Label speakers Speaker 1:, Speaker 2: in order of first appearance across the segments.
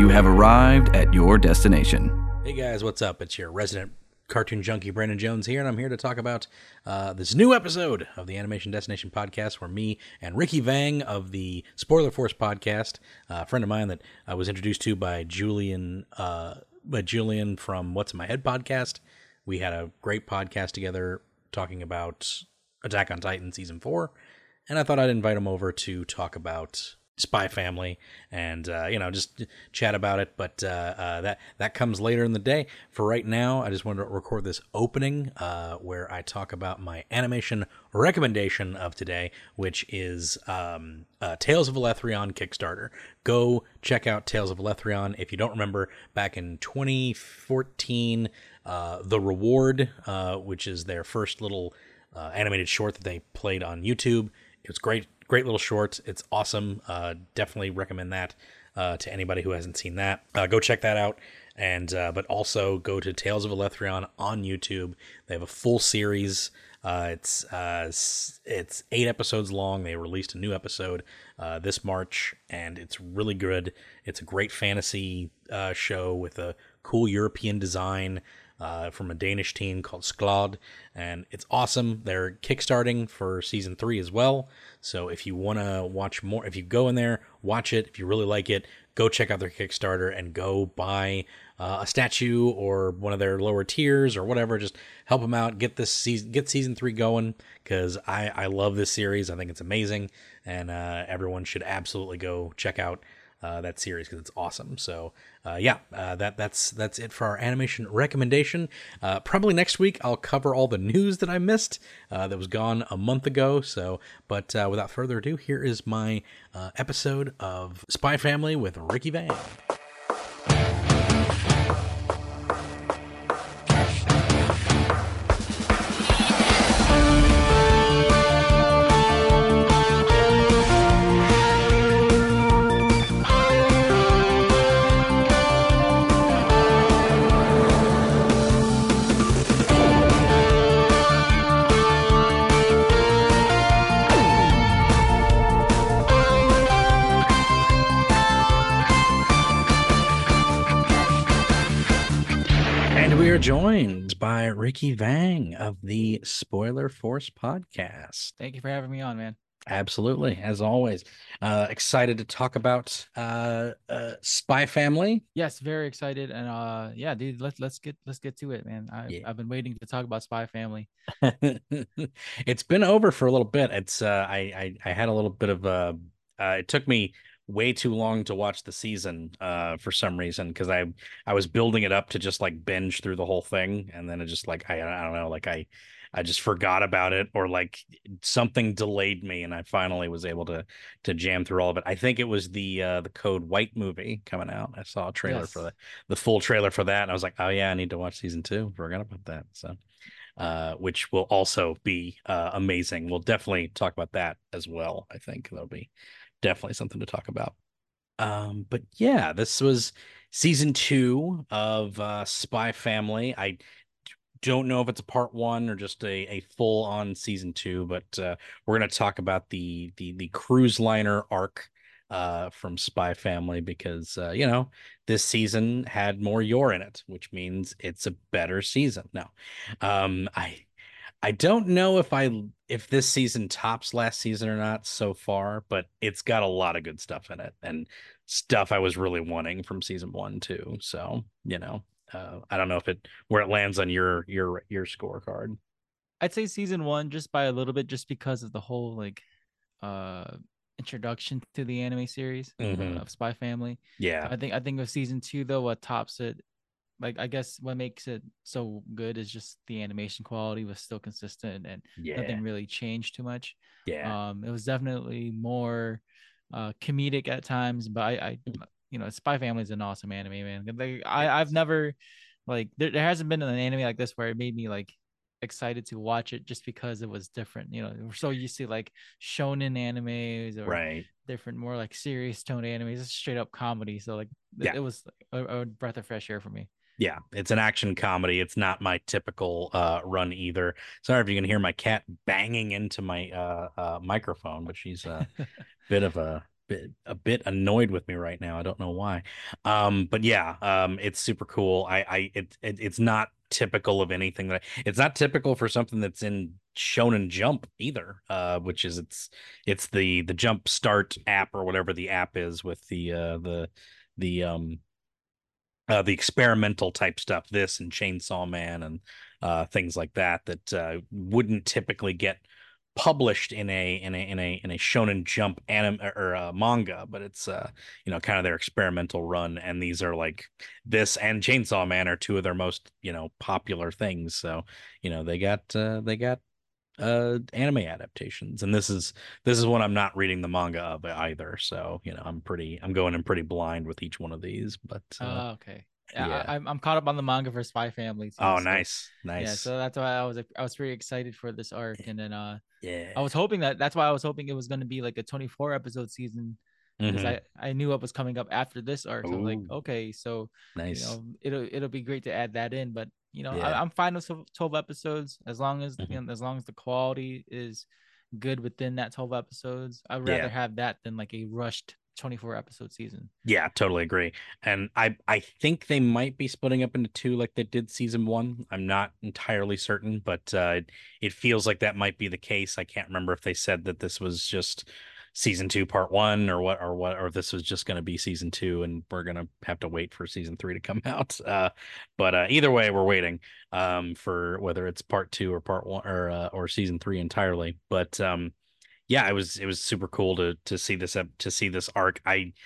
Speaker 1: You have arrived at your destination.
Speaker 2: Hey guys, what's up? It's your resident cartoon junkie Brandon Jones here, and I'm here to talk about this new episode of the Animation Destination podcast where me and Ricky Vang of the Spoiler Force podcast, a friend of mine that I was introduced to by Julian from What's in My Head podcast. We had a great podcast together talking about Attack on Titan Season 4, and I thought I'd invite him over to talk about Spy Family and just chat about it, but that comes later in the day. For right now, I just wanted to record this opening where I talk about my animation recommendation of today, which is Tales of Elethrion Kickstarter. Go check out Tales of Elethrion. If you don't remember, back in 2014, The Reward, which is their first little animated short that they played on YouTube. It was great little short. It's awesome. Definitely recommend that to anybody who hasn't seen that. Go check that out. And but also go to Tales of Elethrion on YouTube. They have a full series. It's 8 episodes long. They released a new episode this March, and it's really good. It's a great fantasy show with a cool European design. From a Danish team called Sklod, and it's awesome. They're kickstarting for season 3 as well. So if you want to watch more, if you go in there, watch it. If you really like it, go check out their Kickstarter and go buy a statue or one of their lower tiers or whatever. Just help them out. Get season 3 going, because I love this series. I think it's amazing, and everyone should absolutely go check out that series because it's awesome. So that's it for our animation recommendation. Probably next week I'll cover all the news that I missed that was gone a month ago. So, but without further ado, here is my episode of Spy Family with Ricky Vang. Joined by Ricky Vang of the Spoiler Force podcast.
Speaker 3: Thank you for having me on, man.
Speaker 2: Absolutely, as always. Excited to talk about Spy Family.
Speaker 3: Yes, very excited, and yeah, dude, let's get to it, man. I've been waiting to talk about Spy Family.
Speaker 2: It's been over for a little bit. It's I had a little bit of it took me way too long to watch the season for some reason, because I was building it up to just like binge through the whole thing, and then it just like I don't know, like I just forgot about it, or like something delayed me, and I finally was able to jam through all of it. I think it was the Code White movie coming out. I saw a trailer for the full trailer for that, and I was like, oh yeah, I need to watch season 2. Forgot about that. So which will also be amazing. We'll definitely talk about that as well. I think that'll be definitely something to talk about. But yeah, this was season 2 of Spy Family. I don't know if it's a part 1 or just a full on season 2, but we're going to talk about the cruise liner arc from Spy Family, because this season had more Yor in it, which means it's a better season. No, I don't know if this season tops last season or not so far, but it's got a lot of good stuff in it, and stuff I was really wanting from season 1 too. So, I don't know where it lands on your scorecard.
Speaker 3: I'd say season 1 just by a little bit, just because of the whole introduction to the anime series of Spy Family.
Speaker 2: Yeah.
Speaker 3: I think with season 2 though, what tops it, like, I guess what makes it so good is just the animation quality was still consistent, and nothing really changed too much.
Speaker 2: Yeah.
Speaker 3: It was definitely more comedic at times, but I Spy Family is an awesome anime, man. I've never, like, there hasn't been an anime like this where it made me like excited to watch it just because it was different. We're so used to like shonen animes or different, more like serious tone animes. It's straight up comedy, so like it was a breath of fresh air for me.
Speaker 2: Yeah, it's an action comedy. It's not my typical run either. Sorry if you can hear my cat banging into my microphone, but she's a bit of a a bit annoyed with me right now. I don't know why. But yeah, it's super cool. It's not typical of anything it's not typical for something that's in Shonen Jump either. Which is it's the Jump Start app or whatever the app is with the the experimental type stuff, this and Chainsaw Man and things like that wouldn't typically get published in a Shonen Jump anime or manga, but it's kind of their experimental run, and these are like this and Chainsaw Man are two of their most popular things. So they got anime adaptations, and this is one I'm not reading the manga of either. So I'm going in pretty blind with each one of these, but
Speaker 3: Okay. Yeah,
Speaker 2: yeah.
Speaker 3: I'm caught up on the manga for Spy Family too.
Speaker 2: Oh,
Speaker 3: So
Speaker 2: nice,
Speaker 3: yeah,
Speaker 2: nice.
Speaker 3: so that's why I was pretty excited for this arc, and then I
Speaker 2: Yeah.
Speaker 3: was hoping that's why I was hoping it was going to be like a 24 episode season, because
Speaker 2: Mm-hmm.
Speaker 3: I knew what was coming up after this arc. So I was like,
Speaker 2: Oh,
Speaker 3: okay, so
Speaker 2: nice.
Speaker 3: it'll be great to add that in. But
Speaker 2: Yeah.
Speaker 3: I'm fine with 12 episodes as long as
Speaker 2: Mhm.
Speaker 3: as long as the quality is good within that 12 episodes. I'd rather
Speaker 2: Yeah.
Speaker 3: have that than like a rushed 24 episode season.
Speaker 2: Yeah, totally agree. And I think they might be splitting up into two like they did season one. I'm not entirely certain, but it feels like that might be the case. I can't remember if they said that this was just season two, part one, or if this was just going to be season two, and we're going to have to wait for season three to come out. But either way, we're waiting for whether it's part two or part one or season three entirely. But yeah, it was super cool to see this arc.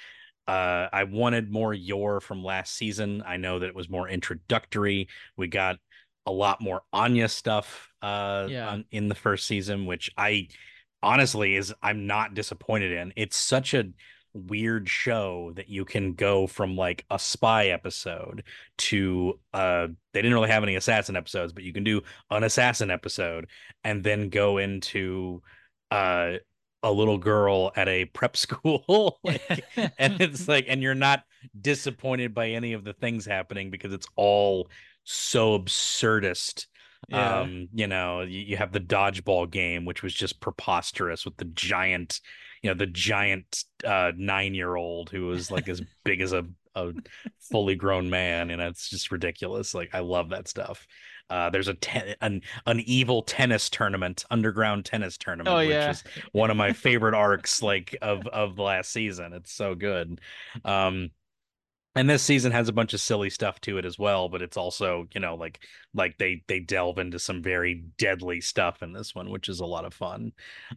Speaker 2: I wanted more Yor from last season. I know that it was more introductory. We got a lot more Anya stuff
Speaker 3: Yeah.
Speaker 2: in the first season, which I honestly I'm not disappointed in. It's such a weird show that you can go from like a spy episode to they didn't really have any assassin episodes, but you can do an assassin episode and then go into uh a little girl at a prep school like, and it's like, and you're not disappointed by any of the things happening because it's all so absurdist.
Speaker 3: Yeah.
Speaker 2: You have the dodgeball game, which was just preposterous with the giant 9-year-old who was like as big as a fully grown man, and it's just ridiculous. Like I love that stuff. There's an evil tennis tournament, underground tennis
Speaker 3: Oh
Speaker 2: tournament, which
Speaker 3: yeah.
Speaker 2: is one of my favorite arcs like of the last season. It's so good. Um, and this season has a bunch of silly stuff to it as well, but it's also, like they delve into some very deadly stuff in this one, which is a lot of fun.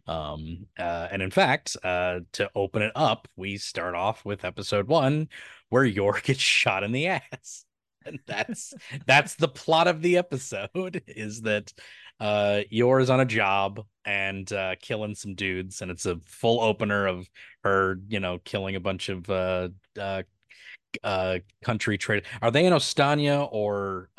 Speaker 2: And in fact, to open it up, we start off with episode one, where York gets shot in the ass. And that's the plot of the episode is that Yor is on a job and killing some dudes, and it's a full opener of her, killing a bunch of country trade. Are they in Ostania or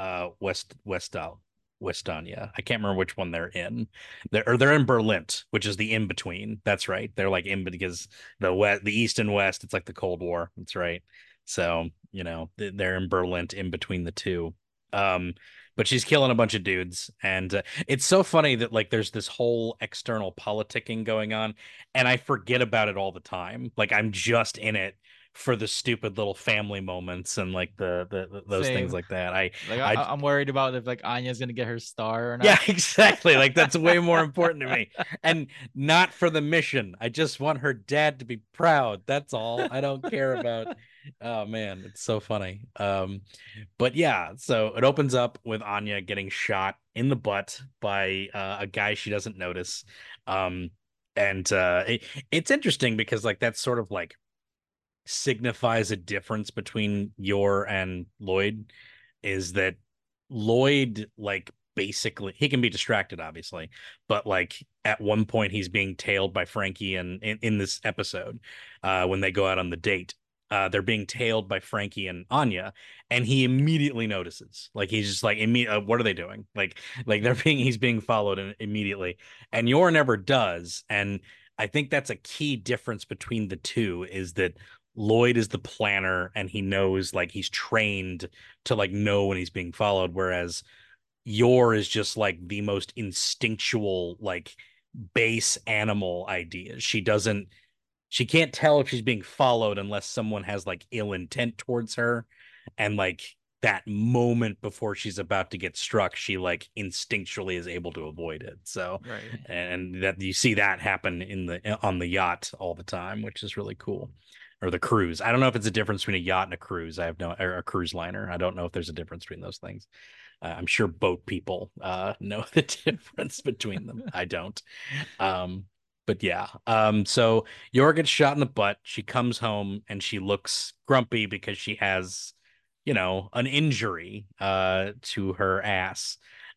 Speaker 2: Westania? I can't remember which one they're in. They're in Berlin, which is the in between. That's right. They're like in because the east and west, it's like the Cold War. That's right. So, they're in Berlin in between the two. But she's killing a bunch of dudes, and it's so funny that like there's this whole external politicking going on, and I forget about it all the time. Like I'm just in it for the stupid little family moments and like those things
Speaker 3: Same.
Speaker 2: like that.
Speaker 3: Like
Speaker 2: I
Speaker 3: I'm worried about if like Anya's gonna get her star or
Speaker 2: Yeah,
Speaker 3: not.
Speaker 2: exactly. Like that's way more important to me. And not for the mission. I just want her dad to be proud. That's all. I don't care about. Oh man, it's so funny. But yeah, so it opens up with Anya getting shot in the butt by a guy she doesn't notice. Um and it's interesting because like that's sort of like signifies a difference between Yor and Lloyd, is that Lloyd like basically he can be distracted obviously, but like at one point he's being tailed by Frankie, and in this episode when they go out on the date, they're being tailed by Frankie and Anya, and he immediately notices. Like he's just like, what are they doing? Like he's being followed immediately, and Yor never does. And I think that's a key difference between the two, is that Lloyd is the planner and he knows, like he's trained to like know when he's being followed, whereas Yor is just like the most instinctual, like base animal ideas. She doesn't she can't tell if she's being followed unless someone has like ill intent towards her, and like that moment before she's about to get struck, she like instinctually is able to avoid it. So,
Speaker 3: Right.
Speaker 2: and that you see that happen in the on the yacht all the time, which is really cool. Or the cruise. I don't know if it's a difference between a yacht and a cruise. I have no, or a cruise liner. I don't know if there's a difference between those things. I'm sure boat people know the difference between them. I don't. Um, but yeah. So Yor gets shot in the butt. She comes home and she looks grumpy because she has, an injury to her ass.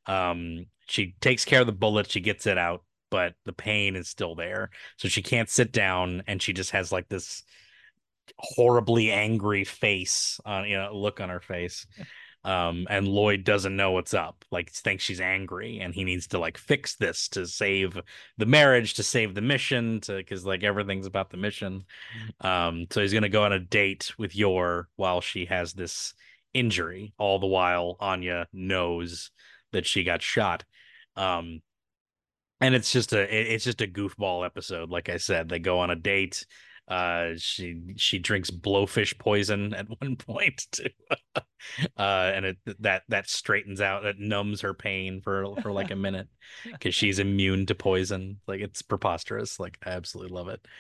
Speaker 2: She takes care of the bullet, she gets it out, but the pain is still there. So she can't sit down, and she just has like this horribly angry face on, look on her face. And Lloyd doesn't know what's up, like thinks she's angry, and he needs to like fix this to save the marriage, to save the mission, to because like everything's about the mission. So he's gonna go on a date with Yor while she has this injury, all the while Anya knows that she got shot. um and it's just a goofball episode. Like I said, they go on a date. She drinks blowfish poison at one point too. And that straightens out, it numbs her pain for like a minute because she's immune to poison. Like, it's preposterous. Like, I absolutely love it.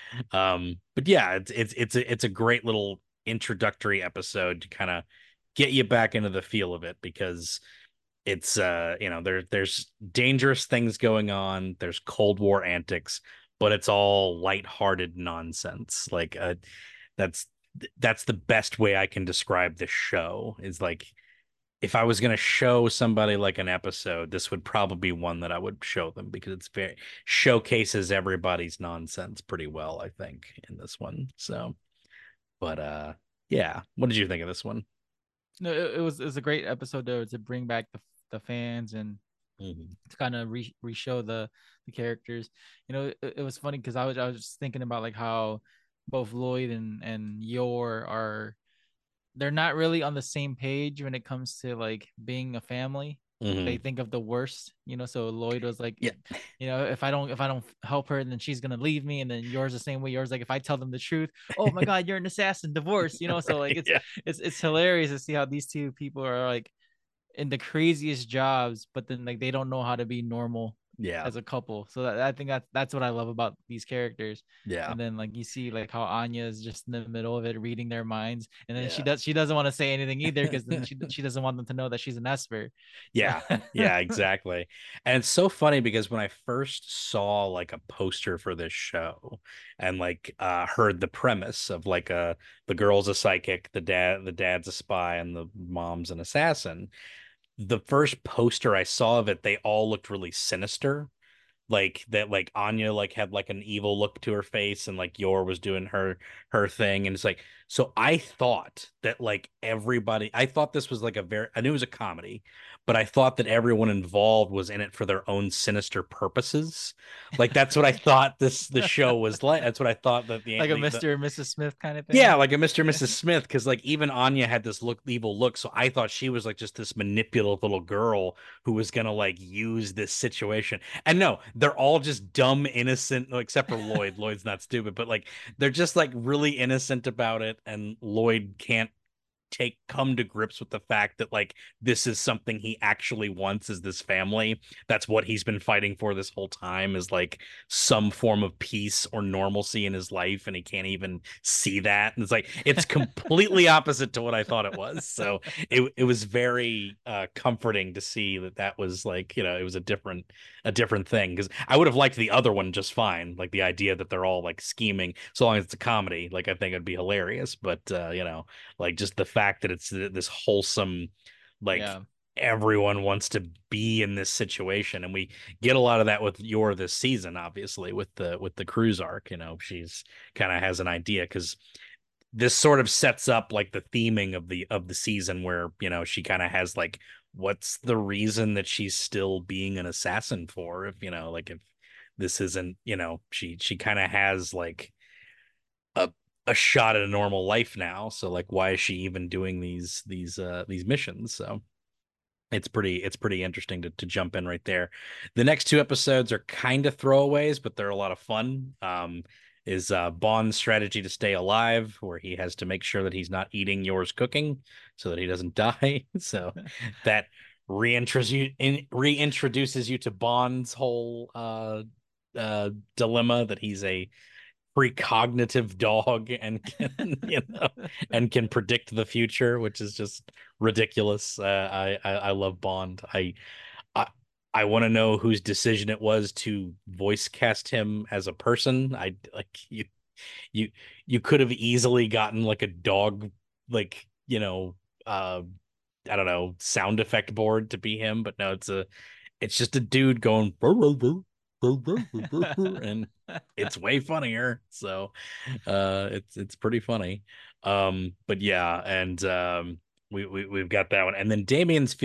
Speaker 2: But yeah, it's a great little introductory episode to kind of get you back into the feel of it, because it's there's dangerous things going on, there's Cold War antics, but it's all lighthearted nonsense. Like, that's that's the best way I can describe this show. Is like, if I was going to show somebody like an episode, this would probably be one that I would show them, because it's very showcases everybody's nonsense pretty well, I think, in this one. So, but yeah, what did you think of this one?
Speaker 3: No, it was a great episode to bring back the fans and
Speaker 2: Mm-hmm.
Speaker 3: to kind of re-show the characters. It was funny because I was just thinking about like how both Lloyd and Yor are, they're not really on the same page when it comes to like being a family. They
Speaker 2: Mm-hmm.
Speaker 3: think of the worst, so Lloyd was like,
Speaker 2: Yeah.
Speaker 3: if I don't help her, then she's gonna leave me. And then Yor's the same way. Yor's like, if I tell them the truth, oh my god, you're an assassin, divorce. So like
Speaker 2: Yeah.
Speaker 3: it's hilarious to see how these two people are like in the craziest jobs, but then like they don't know how to be normal
Speaker 2: Yeah.
Speaker 3: as a couple. So I think that's what I love about these characters.
Speaker 2: Yeah.
Speaker 3: And then like you see like how Anya is just in the middle of it, reading their minds, and then
Speaker 2: Yeah.
Speaker 3: she doesn't want to say anything either because then she doesn't want them to know that she's an Esper. So
Speaker 2: Yeah. Yeah, exactly. And it's so funny because when I first saw like a poster for this show, and like heard the premise of like the girl's a psychic, the dad's a spy, and the mom's an assassin, the first poster I saw of it, they all looked really sinister. Like that, like Anya like had like an evil look to her face, and like Yor was doing her thing. And it's like, so I thought that like everybody, I thought this was like I knew it was a comedy, but I thought that everyone involved was in it for their own sinister purposes. Like, that's what I thought the show was like. That's what I thought that
Speaker 3: like a
Speaker 2: the
Speaker 3: Mr. and Mrs. Smith kind of
Speaker 2: yeah,
Speaker 3: thing.
Speaker 2: like a Mr. and Mrs. Smith, because like even Anya had this evil look, so I thought she was like just this manipulative little girl who was gonna like use this situation. And no, they're all just dumb, innocent, no, except for Lloyd. Lloyd's not stupid, but like they're just like really innocent about it, and Lloyd can't come to grips with the fact that like this is something he actually wants, is this family. That's what he's been fighting for this whole time, is like some form of peace or normalcy in his life, and he can't even see that. And it's like, it's completely opposite to what I thought it was. So it was very comforting to see that was like, it was a different thing, because I would have liked the other one just fine, like the idea that they're all like scheming, so long as it's a comedy. Like, I think it'd be hilarious. But like, just the fact that it's this wholesome, like,
Speaker 3: Yeah.
Speaker 2: everyone wants to be in this situation. And we get a lot of that with Yor this season, obviously, with the cruise arc. She's kind of has an idea, because this sort of sets up like the theming of the season, where she kind of has like, what's the reason that she's still being an assassin for, if like, if this isn't, she kind of has like a a shot at a normal life now. So like, why is she even doing these missions? So it's pretty interesting to jump in right there. The next two episodes are kind of throwaways, but they're a lot of fun. Bond's strategy to stay alive, where he has to make sure that he's not eating Yor's cooking so that he doesn't die. So that reintroduces you to Bond's whole dilemma that he's a precognitive dog and can and can predict the future, which is just ridiculous. I love Bond. I I want to know whose decision it was to voice cast him as a person. I like you you could have easily gotten like a dog, like, I don't know, sound effect board to be him, but no, it's just a dude going and it's way funnier. So it's pretty funny. But yeah, and we've got that one. And then Damien's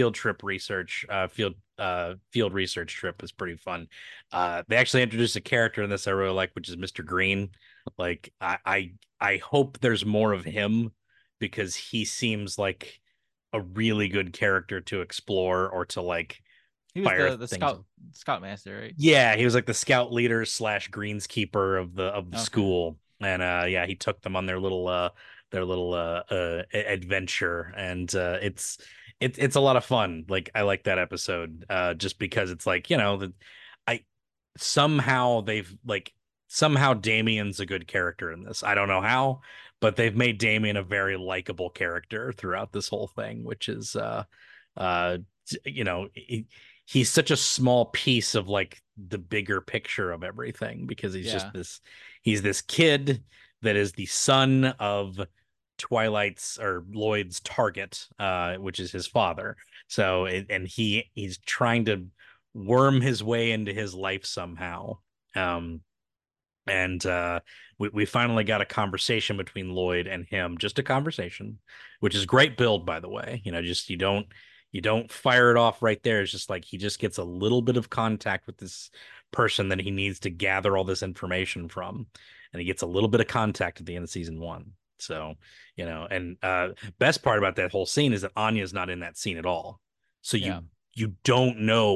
Speaker 2: field research trip is pretty fun. They actually introduced a character in this I really like, which is Mr. Green. Like I hope there's more of him because he seems like a really good character to explore or to like
Speaker 3: He was
Speaker 2: fire
Speaker 3: the
Speaker 2: things.
Speaker 3: scoutmaster, right?
Speaker 2: Yeah, he was like the scout leader slash greenskeeper of the
Speaker 3: Okay.
Speaker 2: school, and yeah, he took them on their little adventure, and it's a lot of fun. Like I like that episode, just because it's like I somehow they've like somehow Damien's a good character in this. I don't know how, but they've made Damien a very likable character throughout this whole thing, which is uh you know he's such a small piece of like the bigger picture of everything because
Speaker 3: Yeah.
Speaker 2: he's this kid that is the son of Twilight's or Lloyd's target, which is his father. So and he's trying to worm his way into his life somehow. Um, and we finally got a conversation between Lloyd and him, just a conversation, which is great build, by the way. Just you don't fire it off right there. It's just like he just gets a little bit of contact with this person that he needs to gather all this information from, and he gets a little bit of contact at the end of season one. So, and best part about that whole scene is that Anya's not in that scene at all. So
Speaker 3: Yeah.
Speaker 2: you don't know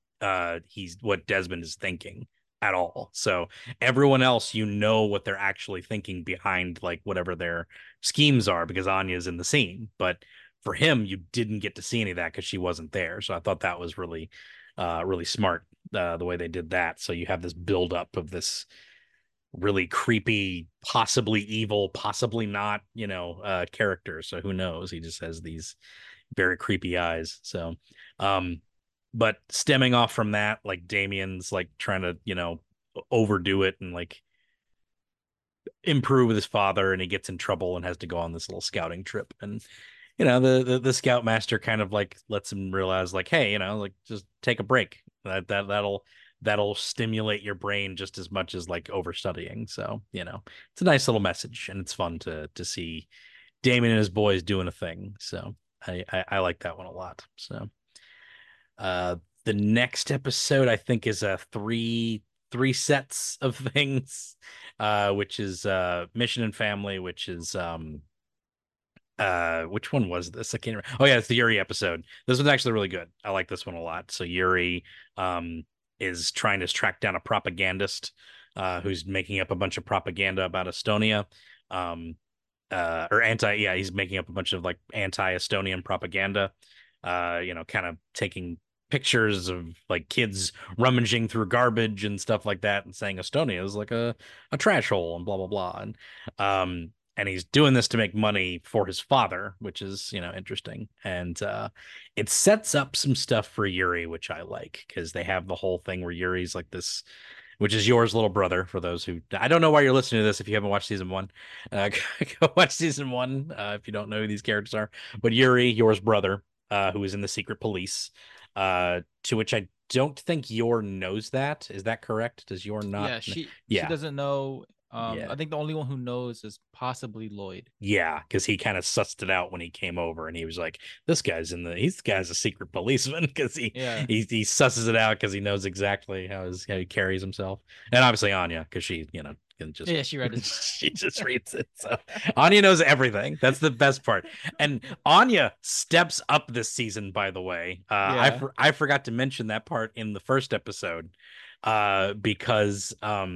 Speaker 2: what Desmond is thinking at all. So everyone else, what they're actually thinking behind like whatever their schemes are because Anya's in the scene. But for him, you didn't get to see any of that because she wasn't there. So I thought that was really, really smart, the way they did that. So you have this buildup of this really creepy, possibly evil, possibly not, character. So who knows? He just has these very creepy eyes. So, um, but stemming off from that, like Damien's like trying to, overdo it and like improve with his father, and he gets in trouble and has to go on this little scouting trip. And the scoutmaster kind of like lets him realize like, hey, like just take a break. That'll stimulate your brain just as much as like overstudying. So it's a nice little message, and it's fun to see Damien and his boys doing a thing. So I like that one a lot. So uh the next episode I think is a three sets of things, which is Mission and Family, which is which one was this? I can't remember. Oh yeah, it's the Yuri episode. This one's actually really good. I like this one a lot. So Yuri is trying to track down a propagandist who's making up a bunch of propaganda about Estonia. Or he's making up a bunch of like anti-Estonian propaganda, kind of taking pictures of like kids rummaging through garbage and stuff like that and saying Estonia is like a trash hole and blah blah blah. And he's doing this to make money for his father, which is, interesting. And it sets up some stuff for Yuri, which I like, because they have the whole thing where Yuri's like this, which is Yor's little brother. For those who, I don't know why you're listening to this if you haven't watched season one. Go watch season one if you don't know who these characters are. But Yuri, Yor's brother, who is in the secret police, to which I don't think Yor knows that. Is that correct? Does Yor not?
Speaker 3: Yeah, she
Speaker 2: Yeah.
Speaker 3: doesn't know.
Speaker 2: Yeah.
Speaker 3: I think the only one who knows is possibly Lloyd.
Speaker 2: Yeah, because he kind of sussed it out when he came over, and he was like, "This guy's a secret policeman," because
Speaker 3: Yeah.
Speaker 2: he susses it out because he knows exactly how he carries himself, and obviously Anya because she can just
Speaker 3: Yeah, she read his
Speaker 2: she just reads it. So Anya knows everything. That's the best part, and Anya steps up this season. By the way,
Speaker 3: Yeah.
Speaker 2: I forgot to mention that part in the first episode, because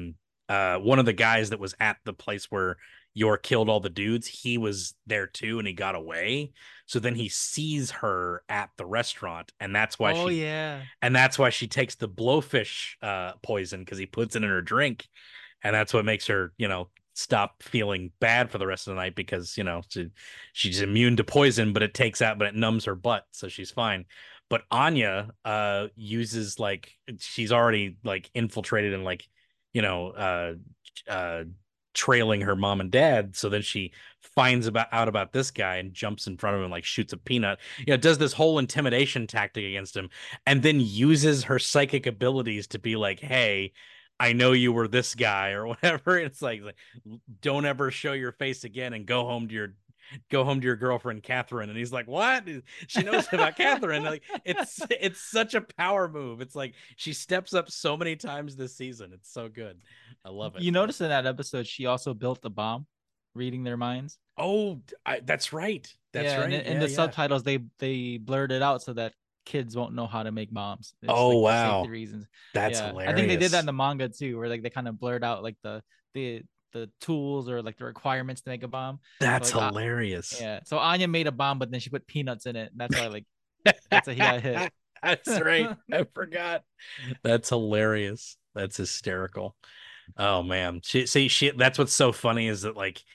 Speaker 2: one of the guys that was at the place where Yor killed all the dudes, he was there too, and he got away. So then he sees her at the restaurant, and
Speaker 3: Oh yeah.
Speaker 2: that's why she takes the blowfish poison, because he puts it in her drink, and that's what makes her, stop feeling bad for the rest of the night, because she's immune to poison, but it numbs her butt, so she's fine. But Anya uses, like, she's already like infiltrated and like, you know uh uh trailing her mom and dad, so then she finds out about this guy and jumps in front of him, like shoots a peanut, does this whole intimidation tactic against him, and then uses her psychic abilities to be like, hey, I know you were this guy or whatever. It's like, don't ever show your face again, and go home to your girlfriend Catherine. And he's like, what? She knows about Catherine. Like, it's such a power move. It's like she steps up so many times this season. It's so good. I love it.
Speaker 3: You notice in that episode she also built the bomb, reading their minds.
Speaker 2: Oh, that's right. That's
Speaker 3: Yeah, and
Speaker 2: right.
Speaker 3: in the subtitles they blurred it out so that kids won't know how to make bombs. It's
Speaker 2: Oh,
Speaker 3: like for
Speaker 2: wow.
Speaker 3: safety reasons.
Speaker 2: That's
Speaker 3: Yeah,
Speaker 2: hilarious.
Speaker 3: I think they did that in the manga too, where like they kind of blurred out like the tools or like the requirements to make a bomb.
Speaker 2: That's
Speaker 3: So, like,
Speaker 2: hilarious.
Speaker 3: yeah. So Anya made a bomb, but then she put peanuts in it, and that's why like that's how he got hit.
Speaker 2: That's right. I forgot. That's hilarious. That's hysterical. Oh man. She that's what's so funny, is that like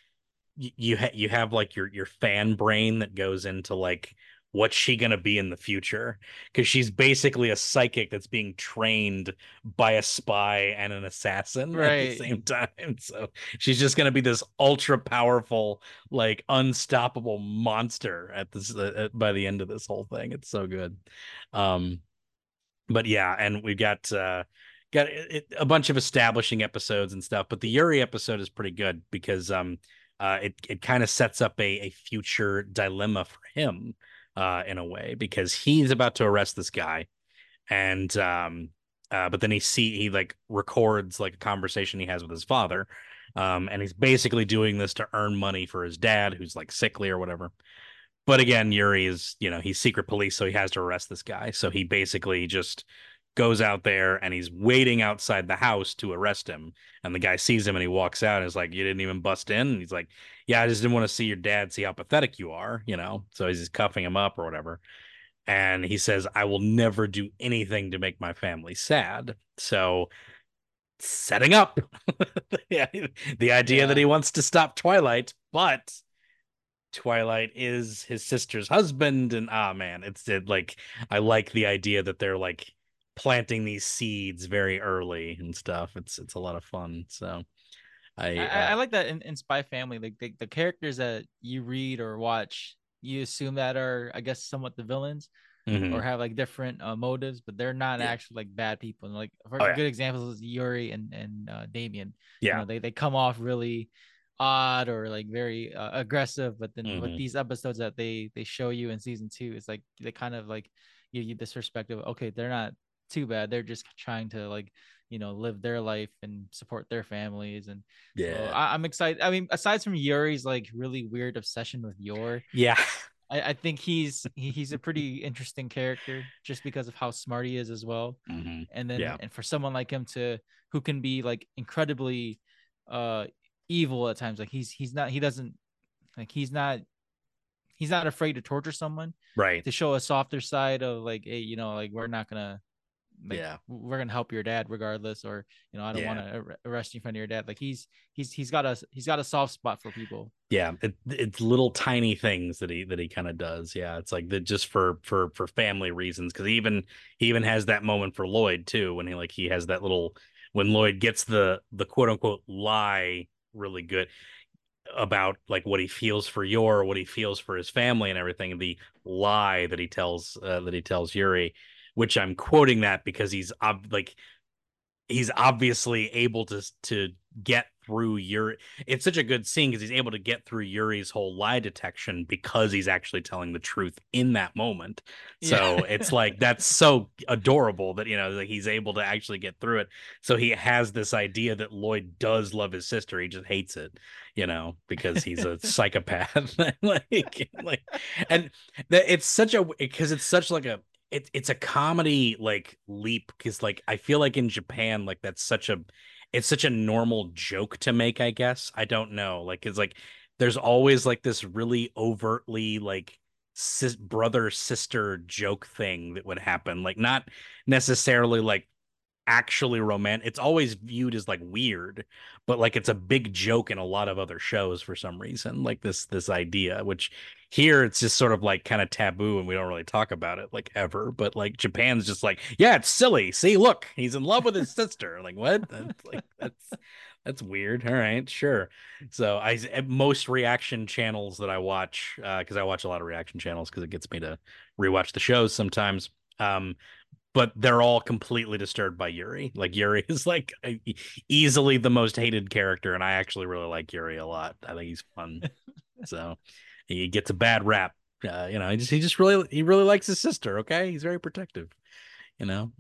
Speaker 2: you have like your fan brain that goes into like, what's she gonna be in the future, because she's basically a psychic that's being trained by a spy and an assassin at the
Speaker 3: Right.
Speaker 2: same time. So she's just gonna be this ultra powerful, like unstoppable monster at this by the end of this whole thing. It's so good. um but yeah, and we got a bunch of establishing episodes and stuff, but the Yuri episode is pretty good, because it kind of sets up a future dilemma for him, in a way, because he's about to arrest this guy, and but then he like records like a conversation he has with his father, and he's basically doing this to earn money for his dad, who's like sickly or whatever. But again, Yuri is, he's secret police, so he has to arrest this guy. So he basically just goes out there, and he's waiting outside the house to arrest him. And the guy sees him, and he walks out and is like, you didn't even bust in? And he's like, yeah, I just didn't want to see your dad, see how pathetic you are, So he's just cuffing him up or whatever. And he says, I will never do anything to make my family sad. So, setting up yeah, the idea that he wants to stop Twilight, but Twilight is his sister's husband, and man, like, I like the idea that they're like planting these seeds very early and stuff. It's a lot of fun. So
Speaker 3: I like that in Spy Family, like the characters that you read or watch, you assume that are, I guess, somewhat the villains, or have like different motives, but they're not actually like bad people. And like for good examples is Yuri and Damien.
Speaker 2: Yeah,
Speaker 3: they come off really odd or like very aggressive, but then with these episodes that they show you in season 2, it's like they kind of like give you this perspective. Okay, they're not too bad. They're just trying to like live their life and support their families. And so I'm excited. I mean, aside from Yuri's like really weird obsession with Yor,
Speaker 2: yeah.
Speaker 3: I think he's a pretty interesting character just because of how smart he is as well. And then and for someone like him who can be like incredibly evil at times, like he's not afraid to torture someone,
Speaker 2: Right.
Speaker 3: to show a softer side of like, hey, like we're not gonna we're gonna help your dad regardless, or I don't want to arrest you in front of your dad. Like he's got a soft spot for people.
Speaker 2: Yeah, it's little tiny things that he kind of does. Yeah, it's like that just for family reasons, because he even has that moment for Lloyd too, when he has that little, when Lloyd gets the quote unquote lie really good about like what he feels for Yor, what he feels for his family and everything. The lie that he tells Yuri, which I'm quoting that because he's obviously able to get through Yuri. It's such a good scene because he's able to get through Yuri's whole lie detection because he's actually telling the truth in that moment. So it's like, that's so adorable that like he's able to actually get through it. So he has this idea that Lloyd does love his sister. He just hates it, because he's a psychopath. And it's such like a it's a comedy like leap, because like I feel like in Japan, like that's such it's such a normal joke to make, I guess. I don't know. Like it's like there's always like this really overtly like brother sister joke thing that would happen. Like not necessarily like actually romantic. It's always viewed as like weird, but like it's a big joke in a lot of other shows for some reason. Like this idea, which here it's just sort of like kind of taboo and we don't really talk about it like ever. But like Japan's just like, yeah, it's silly. See, look, he's in love with his sister. Like what? That's like that's weird. All right, sure. So I at most reaction channels that I watch, because I watch a lot of reaction channels because it gets me to rewatch the shows sometimes. But they're all completely disturbed by Yuri. Like Yuri is like easily the most hated character, and I actually really like Yuri a lot. I think he's fun. So he gets a bad rap. He really likes his sister. Okay, he's very protective. You know.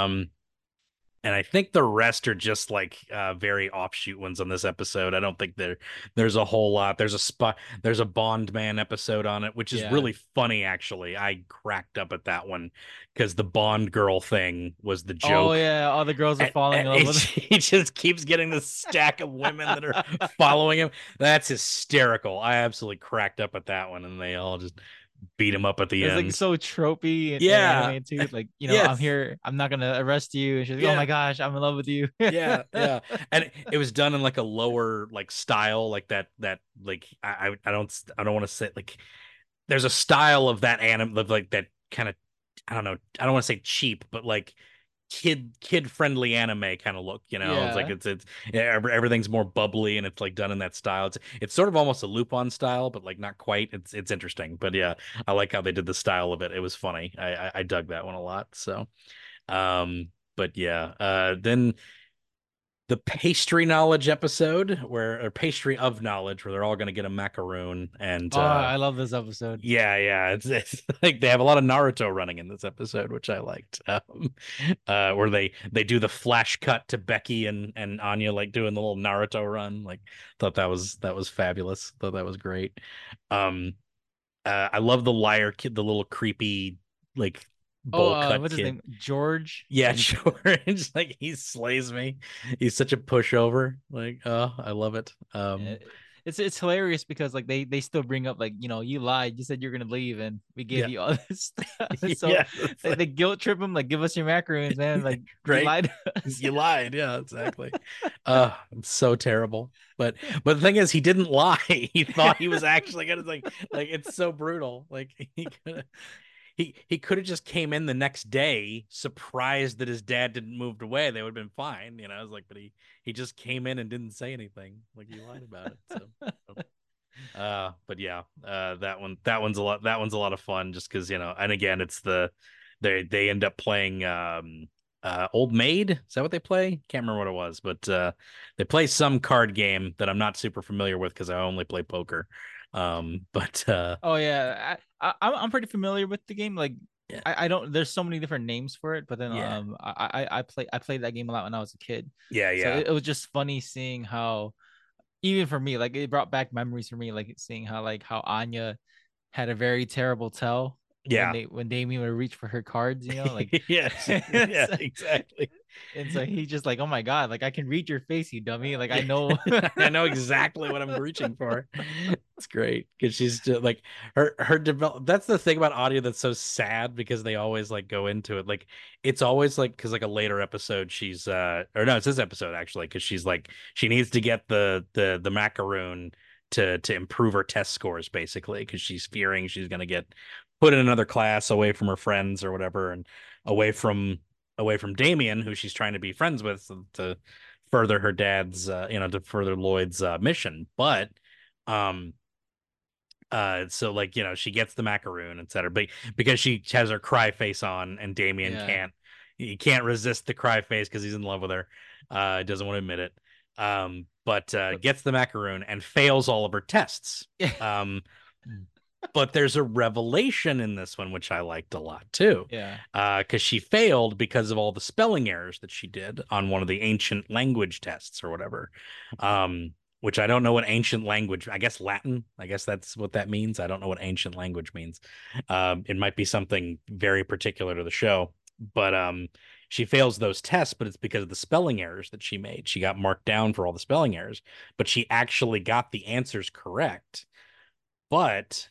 Speaker 2: And I think the rest are just like very offshoot ones on this episode. I don't think there's a whole lot. There's a Bond Man episode on it, which is
Speaker 3: Yeah.
Speaker 2: really funny actually. I cracked up at that one because the Bond girl thing was the
Speaker 3: Oh
Speaker 2: joke.
Speaker 3: yeah, all the girls are falling in love with him.
Speaker 2: He just keeps getting this stack of women that are following him. That's hysterical. I absolutely cracked up at that one, and they all just beat him up at the
Speaker 3: It's like
Speaker 2: end.
Speaker 3: so tropey in
Speaker 2: Yeah.
Speaker 3: anime too. Like, I'm
Speaker 2: Yes.
Speaker 3: here, I'm not gonna arrest you. And she's like, oh my
Speaker 2: Yeah.
Speaker 3: gosh, I'm in love with you.
Speaker 2: Yeah, yeah, and it was done in like a lower like style, like that like I don't want to say like there's a style of that anime of like that kind of I don't know I don't want to say cheap, but like kid friendly anime kind of look. It's like
Speaker 3: Yeah.
Speaker 2: everything's more bubbly and it's like done in that style. It's sort of almost a Lupin style, but like not quite. It's interesting, but yeah, I like how they did the style of it. It was funny. I dug that one a lot. So, but yeah, then the pastry knowledge episode or pastry of knowledge where they're all going to get a macaroon and
Speaker 3: Oh, I love this episode.
Speaker 2: yeah, it's like they have a lot of Naruto running in this episode, which I liked. Where they do the flash cut to Becky and Anya like doing the little Naruto run. Like thought that was fabulous. Thought that was great. um I love the liar kid, the little creepy like
Speaker 3: Oh,
Speaker 2: bowl cut
Speaker 3: what's his
Speaker 2: kid.
Speaker 3: name? George.
Speaker 2: Yeah,
Speaker 3: And
Speaker 2: sure. It's like he slays me. He's such a pushover. Like, oh, I love it.
Speaker 3: uh, it's hilarious because like they still bring up like, you lied, you said you're gonna leave and we gave
Speaker 2: Yeah,
Speaker 3: you all this stuff. So
Speaker 2: yeah, it's
Speaker 3: they,
Speaker 2: like,
Speaker 3: they guilt trip him, like, give us your macaroons, man, like you
Speaker 2: right.
Speaker 3: lied to us.
Speaker 2: You lied. Yeah, exactly. It's so terrible. But the thing is, he didn't lie. He thought he was actually gonna like it's so brutal. Like he could have just came in the next day, surprised that his dad didn't move away. They would have been fine. It's like, but he just came in and didn't say anything. Like he lied about it. So, but yeah, that one's a lot of fun just because, and again, it's they end up playing Old Maid. Is that what they play? Can't remember what it was, but they play some card game that I'm not super familiar with because I only play poker. But
Speaker 3: Oh yeah, I'm pretty familiar with the game. Like,
Speaker 2: yeah,
Speaker 3: I don't. There's so many different names for it, but then
Speaker 2: yeah,
Speaker 3: I played that game a lot when I was a kid.
Speaker 2: yeah,
Speaker 3: So
Speaker 2: yeah,
Speaker 3: it was just funny seeing how, even for me, like it brought back memories for me, like seeing how Anya had a very terrible tell when
Speaker 2: yeah.
Speaker 3: Damien would reach for her cards, like
Speaker 2: Yes, yeah,
Speaker 3: it's,
Speaker 2: exactly.
Speaker 3: and so he just like, oh my god, like I can read your face, you dummy, like I know.
Speaker 2: I know exactly what I'm reaching for. It's great because she's just like her develop. That's the thing about audio that's so sad because they always like go into it. Like it's always like because like a later episode she's or no, it's this episode actually because she's like she needs to get the macaroon to improve her test scores basically because she's fearing she's gonna get put in another class away from her friends or whatever and away from Damien, who she's trying to be friends with to further her dad's, to further Lloyd's mission. But, um, so like, she gets the macaroon, etc. But because she has her cry face on, and Damien
Speaker 3: Yeah.
Speaker 2: he can't resist the cry face because he's in love with her. Doesn't want to admit it. But gets the macaroon and fails all of her tests.
Speaker 3: Yeah.
Speaker 2: But there's a revelation in this one which I liked a lot too.
Speaker 3: Yeah.
Speaker 2: Because she failed because of all the spelling errors that she did on one of the ancient language tests or whatever. Which I don't know what ancient language. I guess Latin. I guess that's what that means. I don't know what ancient language means. It might be something very particular to the show, but she fails those tests, but it's because of the spelling errors that she made. She got marked down for all the spelling errors, but she actually got the answers correct. But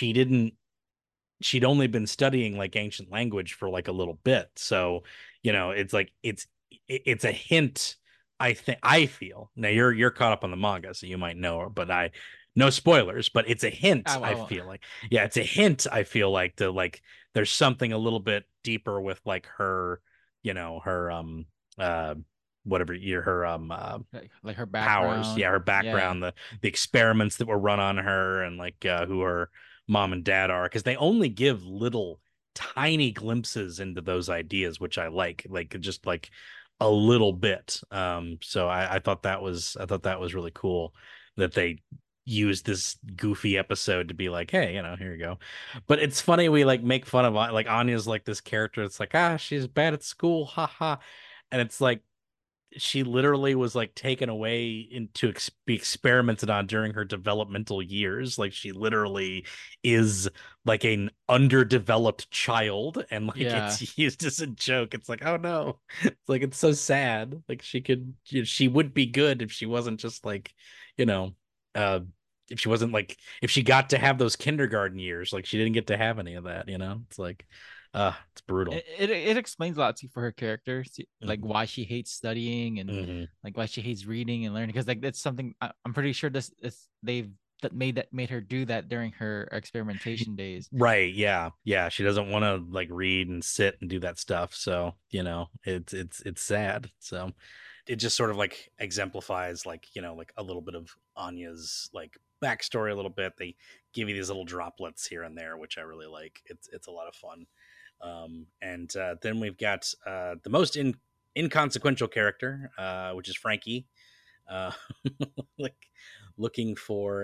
Speaker 2: she'd only been studying like ancient language for like a little bit. So, it's like it's a hint. I feel now you're caught up on the manga, so you might know, but no spoilers, but it's a hint. I
Speaker 3: won't.
Speaker 2: feel like, yeah, it's a hint. I feel like there's something a little bit deeper with like her, her uh whatever year her
Speaker 3: Like her
Speaker 2: powers,
Speaker 3: background.
Speaker 2: yeah, her
Speaker 3: Yeah.
Speaker 2: background, the experiments that were run on her, and like who her mom and dad are, because they only give little tiny glimpses into those ideas, which I like just like a little bit. So I thought that was really cool that they used this goofy episode to be like, hey, here you go. But it's funny, we like make fun of like Anya's like this character. It's like, she's bad at school, haha. And it's like she literally was like taken away into be experimented on during her developmental years. Like she literally is like an underdeveloped child, and like
Speaker 3: Yeah.
Speaker 2: it's used as a joke. It's like, oh no, it's like it's so sad. Like she would be good if she wasn't just like, you know, uh, if she wasn't like if she got to have those kindergarten years. Like she didn't get to have any of that. It's like, it's brutal.
Speaker 3: It explains a lot too for her character, like
Speaker 2: Mhm.
Speaker 3: why she hates studying and
Speaker 2: Mhm.
Speaker 3: like why she hates reading and learning, because like that's something I'm pretty sure they've made her do that during her experimentation days.
Speaker 2: Right, yeah. Yeah, she doesn't want to like read and sit and do that stuff. So, it's sad. So, it just sort of like exemplifies like, like a little bit of Anya's like backstory a little bit. They give you these little droplets here and there, which I really like. It's a lot of fun. And then we've got the most inconsequential character, which is Frankie, uh, like looking for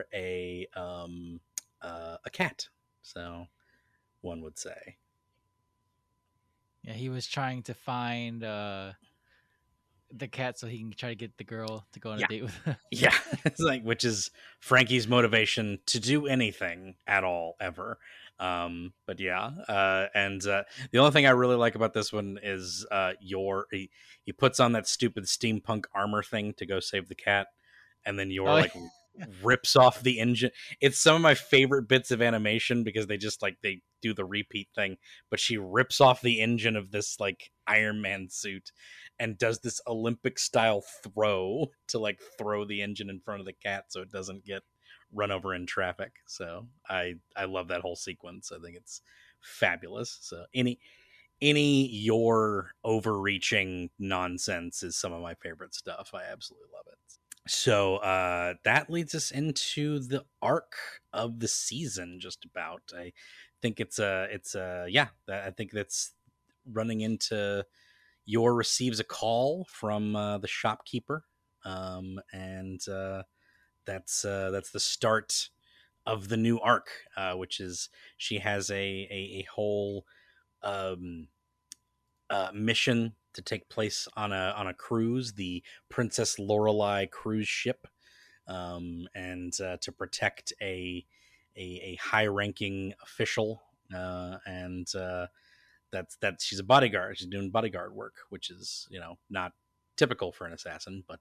Speaker 2: a cat. So one would say,
Speaker 3: Yeah, he was trying to find the cat so he can try to get the girl to go on a
Speaker 2: yeah,
Speaker 3: date with him.
Speaker 2: yeah, it's like which is Frankie's motivation to do anything at all ever. But yeah, and the only thing I really like about this one is he puts on that stupid steampunk armor thing to go save the cat, and then
Speaker 3: Oh,
Speaker 2: you're like rips off the engine. It's some of my favorite bits of animation because they just like they do the repeat thing, but she rips off the engine of this like Iron Man suit and does this Olympic style throw to like throw the engine in front of the cat so it doesn't get run over in traffic. So I love that whole sequence. I think it's fabulous. So any your overreaching nonsense is some of my favorite stuff. I absolutely love it. So that leads us into the arc of the season. Just about, I think I think that's running into Yor receives a call from the shopkeeper, and that's the start of the new arc, which is she has a whole um, mission to take place on a cruise, the Princess Lorelei cruise ship, and to protect a high ranking official, and that's she's a bodyguard. She's doing bodyguard work, which is not typical for an assassin, but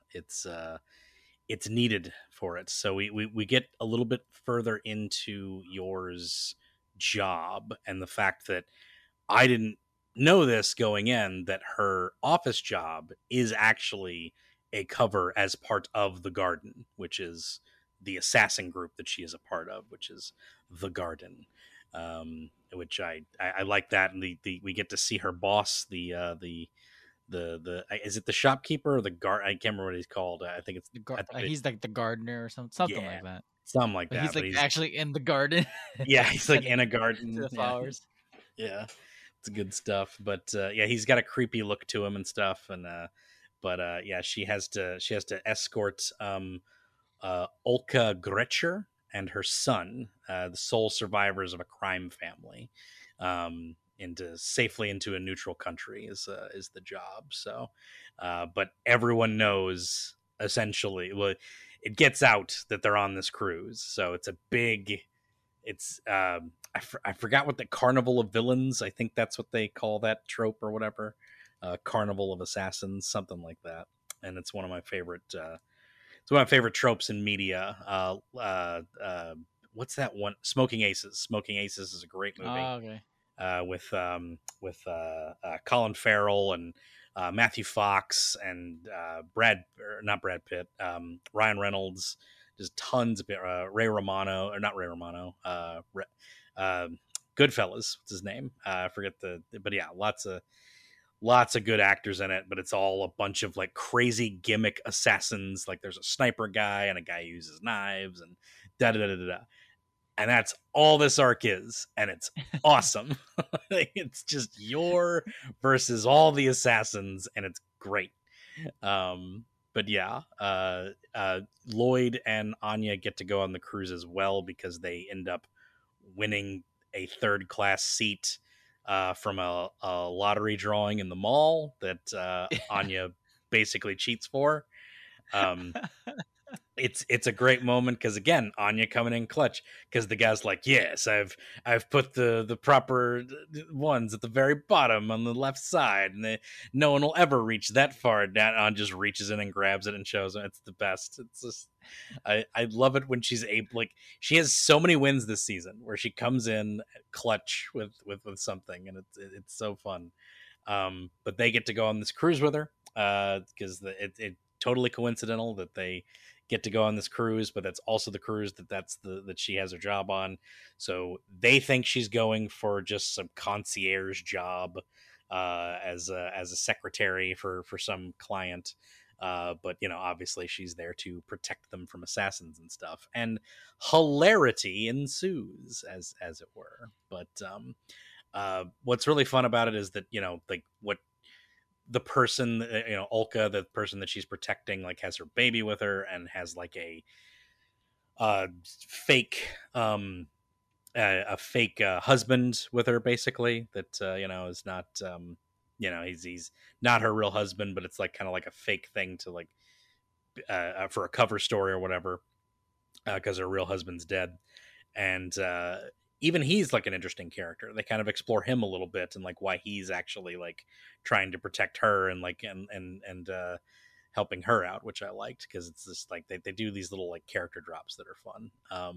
Speaker 2: it's needed for it. So we get a little bit further into Yor's job and the fact that I didn't know this going in, that her office job is actually a cover as part of the Garden, which is the assassin group that she is a part of, which is the Garden. Which I like that, and we get to see her boss, the is it the shopkeeper or the guard? I can't remember what he's called. I think it's
Speaker 3: he's like the gardener or something
Speaker 2: yeah,
Speaker 3: like that.
Speaker 2: something like
Speaker 3: But
Speaker 2: that.
Speaker 3: he's
Speaker 2: But
Speaker 3: like
Speaker 2: he's
Speaker 3: actually in the garden.
Speaker 2: yeah, he's like in a
Speaker 3: To
Speaker 2: garden.
Speaker 3: the flowers.
Speaker 2: Yeah, it's good stuff. But yeah, he's got a creepy look to him and stuff. And but yeah, she has to escort Olka Gretcher and her son, the sole survivors of a crime family, safely into a neutral country is the job. So, but everyone knows essentially. Well, it gets out that they're on this cruise, so it's a big. It's I forgot what the Carnival of Villains. I think that's what they call that trope or whatever. Carnival of Assassins, something like that. And it's one of my favorite. It's one of my favorite tropes in media. What's that one? Smoking Aces. Smoking Aces is a great movie
Speaker 3: Oh, okay.
Speaker 2: with Colin Farrell and Matthew Fox and not Brad Pitt, Ryan Reynolds. Just tons of Ray Romano, or not Ray Romano, uh, Goodfellas. What's his name? I forget but yeah, lots of good actors in it, but it's all a bunch of like crazy gimmick assassins. Like there's a sniper guy and a guy who uses knives and da da da da da. And that's all this arc is, and it's awesome. It's just Yor versus all the assassins, and it's great. But yeah, Lloyd and Anya get to go on the cruise as well because they end up winning a third class seat from a lottery drawing in the mall that Anya basically cheats for. Um, it's a great moment because again, Anya coming in clutch because the guy's like, yes, I've put the proper ones at the very bottom on the left side, and no one will ever reach that far down. Anya just reaches in and grabs it and shows them. It's the best. It's just I love it when she's able, like, she has so many wins this season where she comes in clutch with something, and it's so fun. But they get to go on this cruise with her because it totally coincidental that they get to go on this cruise, but that's also the cruise that she has her job on. So they think she's going for just some concierge job as a secretary for some client. But obviously she's there to protect them from assassins and stuff, and hilarity ensues as it were. But what's really fun about it is that like what the person, Ulka, the person that she's protecting, like has her baby with her and has like a fake husband with her, basically, that is not he's not her real husband, but it's like kind of like a fake thing to like for a cover story or whatever, because her real husband's dead. And even he's like an interesting character. They kind of explore him a little bit and like why he's actually like trying to protect her and like and helping her out, which I liked because it's just like they do these little like character drops that are fun.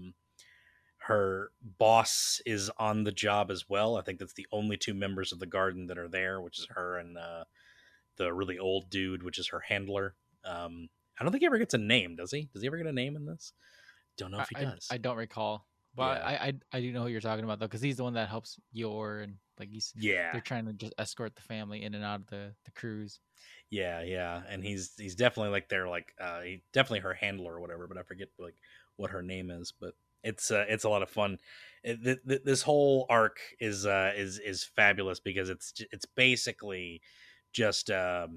Speaker 2: Her boss is on the job as well. I think that's the only two members of the garden that are there, which is her and the really old dude, which is her handler. I don't think he ever gets a name, does he? Does he ever get a name in this? Don't know if he does.
Speaker 3: I don't recall. But
Speaker 2: Yeah.
Speaker 3: I do know who you're talking about though, because he's the one that helps Yor, and like
Speaker 2: Yeah.
Speaker 3: they're trying to just escort the family in and out of the cruise.
Speaker 2: Yeah, and he's definitely like their like he definitely her handler or whatever, but I forget like what her name is. But it's a lot of fun. This whole arc is fabulous because it's basically just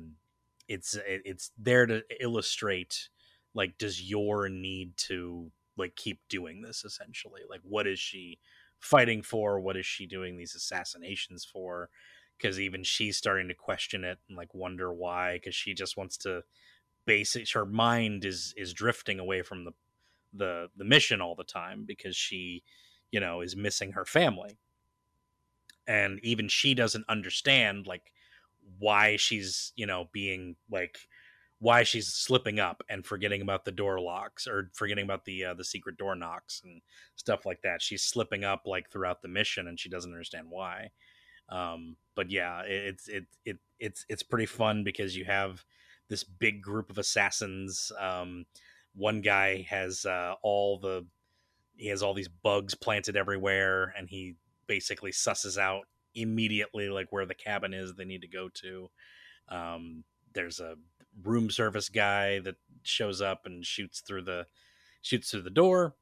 Speaker 2: it's there to illustrate, like, does Yor need to like keep doing this, essentially? Like, what is she fighting for? What is she doing these assassinations for? Because even she's starting to question it and like wonder why, because she just wants to her mind is drifting away from the mission all the time because she is missing her family, and even she doesn't understand like why she's being like why she's slipping up and forgetting about the door locks or forgetting about the secret door knocks and stuff like that. She's slipping up like throughout the mission and she doesn't understand why. But yeah, it's pretty fun because you have this big group of assassins. One guy has he has all these bugs planted everywhere, and he basically susses out immediately like where the cabin is they need to go to. There's a room service guy that shows up and shoots through the door.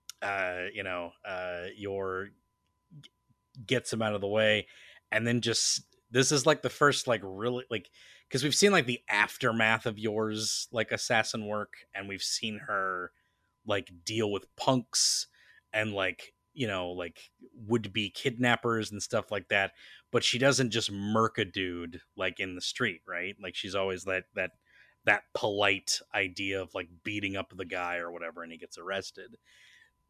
Speaker 2: Yor gets him out of the way, and then just this is like the first like really like, because we've seen like the aftermath of Yor's like assassin work, and we've seen her like deal with punks and like like would be kidnappers and stuff like that, but she doesn't just murk a dude like in the street, right? Like she's always that polite idea of like beating up the guy or whatever and he gets arrested.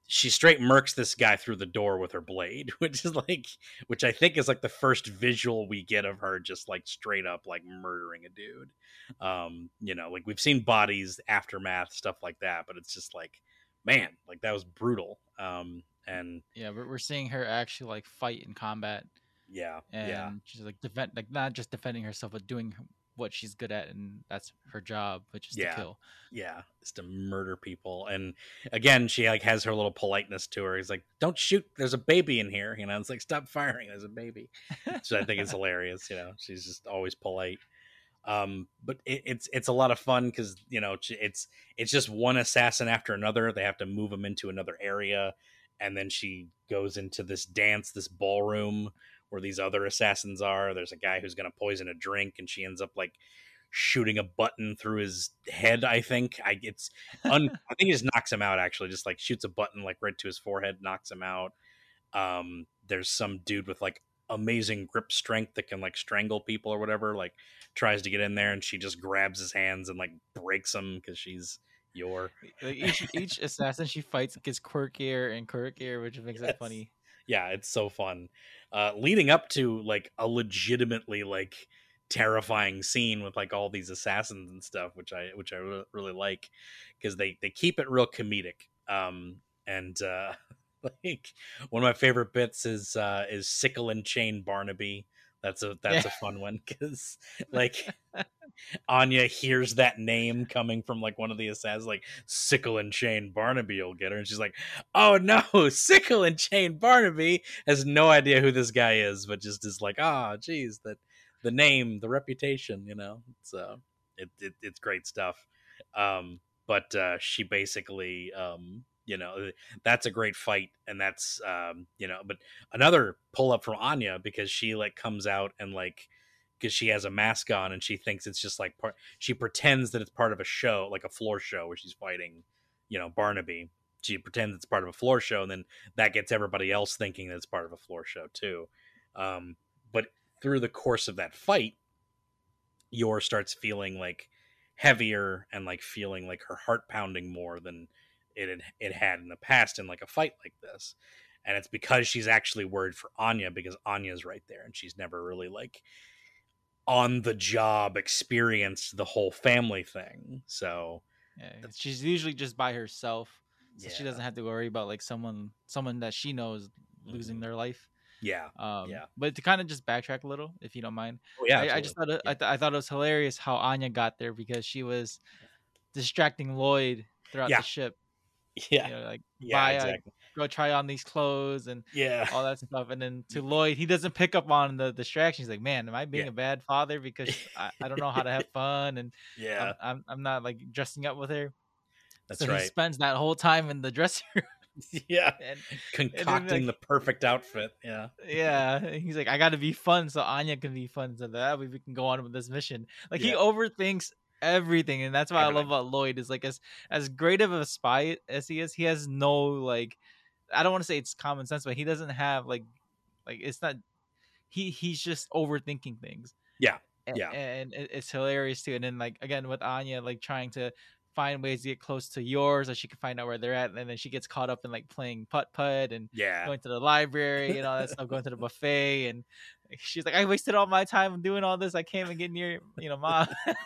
Speaker 2: she straight murks this guy through the door with her blade, which I think is like the first visual we get of her just like straight up like murdering a dude. Like we've seen bodies, aftermath, stuff like that, but it's just like, man, like that was brutal. And
Speaker 3: Yeah, we're seeing her actually like fight in combat,
Speaker 2: yeah,
Speaker 3: and she's like defend, like not just defending herself, but doing what she's good at, and that's her job, which is to kill.
Speaker 2: Yeah, is to murder people. And again, she like has her little politeness to her. He's like, "Don't shoot. There's a baby in here." It's like, "Stop firing. There's a baby." So I think it's hilarious. She's just always polite. But it's a lot of fun because it's just one assassin after another. They have to move them into another area, and then she goes into this ballroom where these other assassins are. There's a guy who's going to poison a drink, and she ends up like shooting a button through his head. I think I think he just knocks him out. Actually, just like shoots a button like right to his forehead, knocks him out. There's some dude with like amazing grip strength that can like strangle people or whatever, like tries to get in there, and she just grabs his hands and like breaks them because she's Yor.
Speaker 3: Like each assassin she fights gets quirkier and quirkier, which makes it funny.
Speaker 2: Yeah, it's so fun. Leading up to like a legitimately like terrifying scene with like all these assassins and stuff, which I really like because they keep it real comedic. And like one of my favorite bits is Sickle and Chain Barnaby. That's a fun one because like Anya hears that name coming from like one of the assassins, like Sickle and Chain Barnaby will get her, and she's like, "Oh no, Sickle and Chain Barnaby," has no idea who this guy is, but just is like, "Ah, geez, that the name, the reputation, it's great stuff." But she basically that's a great fight, and that's but another pull up from Anya because she like comes out and like because she has a mask on and she thinks it's just like she pretends that it's part of a show, like a floor show where she's fighting Barnaby. She pretends it's part of a floor show, and then that gets everybody else thinking that it's part of a floor show too. But through the course of that fight, Yor starts feeling like heavier and like feeling like her heart pounding more than it had in the past in like a fight like this. And it's because she's actually worried for Anya, because Anya's right there and she's never really like on the job experienced the whole family thing. So
Speaker 3: yeah, she's usually just by herself, so she doesn't have to worry about like someone that she knows losing their life. But to kind of just backtrack a little, if you don't mind. I just thought I thought it was hilarious how Anya got there because she was distracting Lloyd throughout the ship.
Speaker 2: Exactly.
Speaker 3: Go try on these clothes and all that stuff, and then to Lloyd, he doesn't pick up on the distraction. He's like, "Man, am I being a bad father because I don't know how to have fun and I'm not like dressing up with her."
Speaker 2: That's right.
Speaker 3: He spends that whole time in the dressing room.
Speaker 2: And concocting the perfect outfit.
Speaker 3: He's like, I gotta be fun so Anya can be fun, so that way we can go on with this mission. Like he overthinks everything, and that's what I love about Lloyd. Is like as great of a spy as he is, he has no like, I don't want to say it's common sense, but he doesn't have like it's not, he's just overthinking things. And it's hilarious too. And then like again with Anya like trying to find ways to get close to Yor so she can find out where they're at, and then she gets caught up in like playing putt and going to the library and all that stuff, going to the buffet, and she's like, I wasted all my time doing all this, I can't even get near Mom.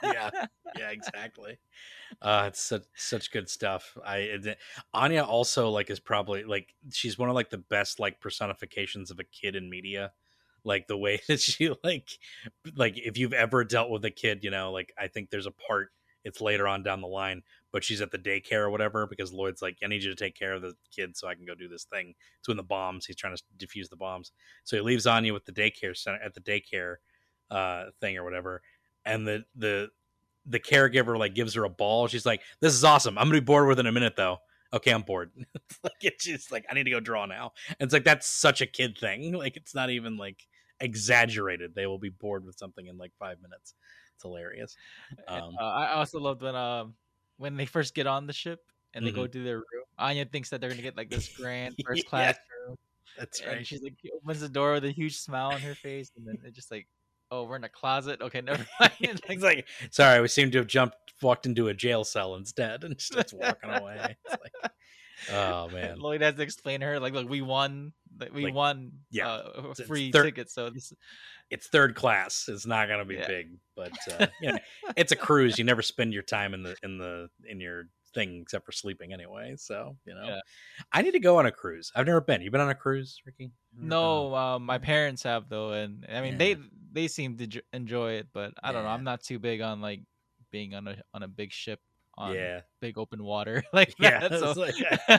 Speaker 2: Exactly. It's such good stuff. Anya also like is probably like, she's one of like the best like personifications of a kid in media. Like the way that she like if you've ever dealt with a kid, like I think there's a part, it's later on down the line, but she's at the daycare or whatever because Lloyd's like, I need you to take care of the kid so I can go do this thing. It's when the bombs, he's trying to defuse the bombs. So he leaves Anya with the daycare center at the daycare thing or whatever. And the caregiver like gives her a ball. She's like, this is awesome. I'm gonna be bored within a minute though. Okay, I'm bored. It's just like, I need to go draw now. And it's like, that's such a kid thing. Like, it's not even like exaggerated. They will be bored with something in like 5 minutes. It's hilarious.
Speaker 3: I also loved when they first get on the ship and they go to their room. Anya thinks that they're gonna get like this grand first class room.
Speaker 2: That's right.
Speaker 3: And she's like, opens the door with a huge smile on her face, and then it's just like, oh, we're in a closet. Okay, never mind.
Speaker 2: It's like, sorry, we seem to have walked into a jail cell instead, and starts walking away. It's like, Oh man.
Speaker 3: Lloyd has to explain to her like, look, we won,
Speaker 2: Like, yeah,
Speaker 3: free
Speaker 2: third.
Speaker 3: tickets. So this,
Speaker 2: It's third class. It's not gonna be
Speaker 3: yeah,
Speaker 2: big, but it's a cruise. You never spend your time in your thing except for sleeping anyway. So
Speaker 3: yeah.
Speaker 2: I need to go on a cruise. I've never been. You been on a cruise, Ricky? Never been on-
Speaker 3: No, my parents have though, and I mean
Speaker 2: Yeah,
Speaker 3: they seem to enjoy it, but I don't know.
Speaker 2: yeah,
Speaker 3: I'm not too big on like being on a big ship on
Speaker 2: yeah,
Speaker 3: big open water like
Speaker 2: yeah.
Speaker 3: that. So
Speaker 2: It's like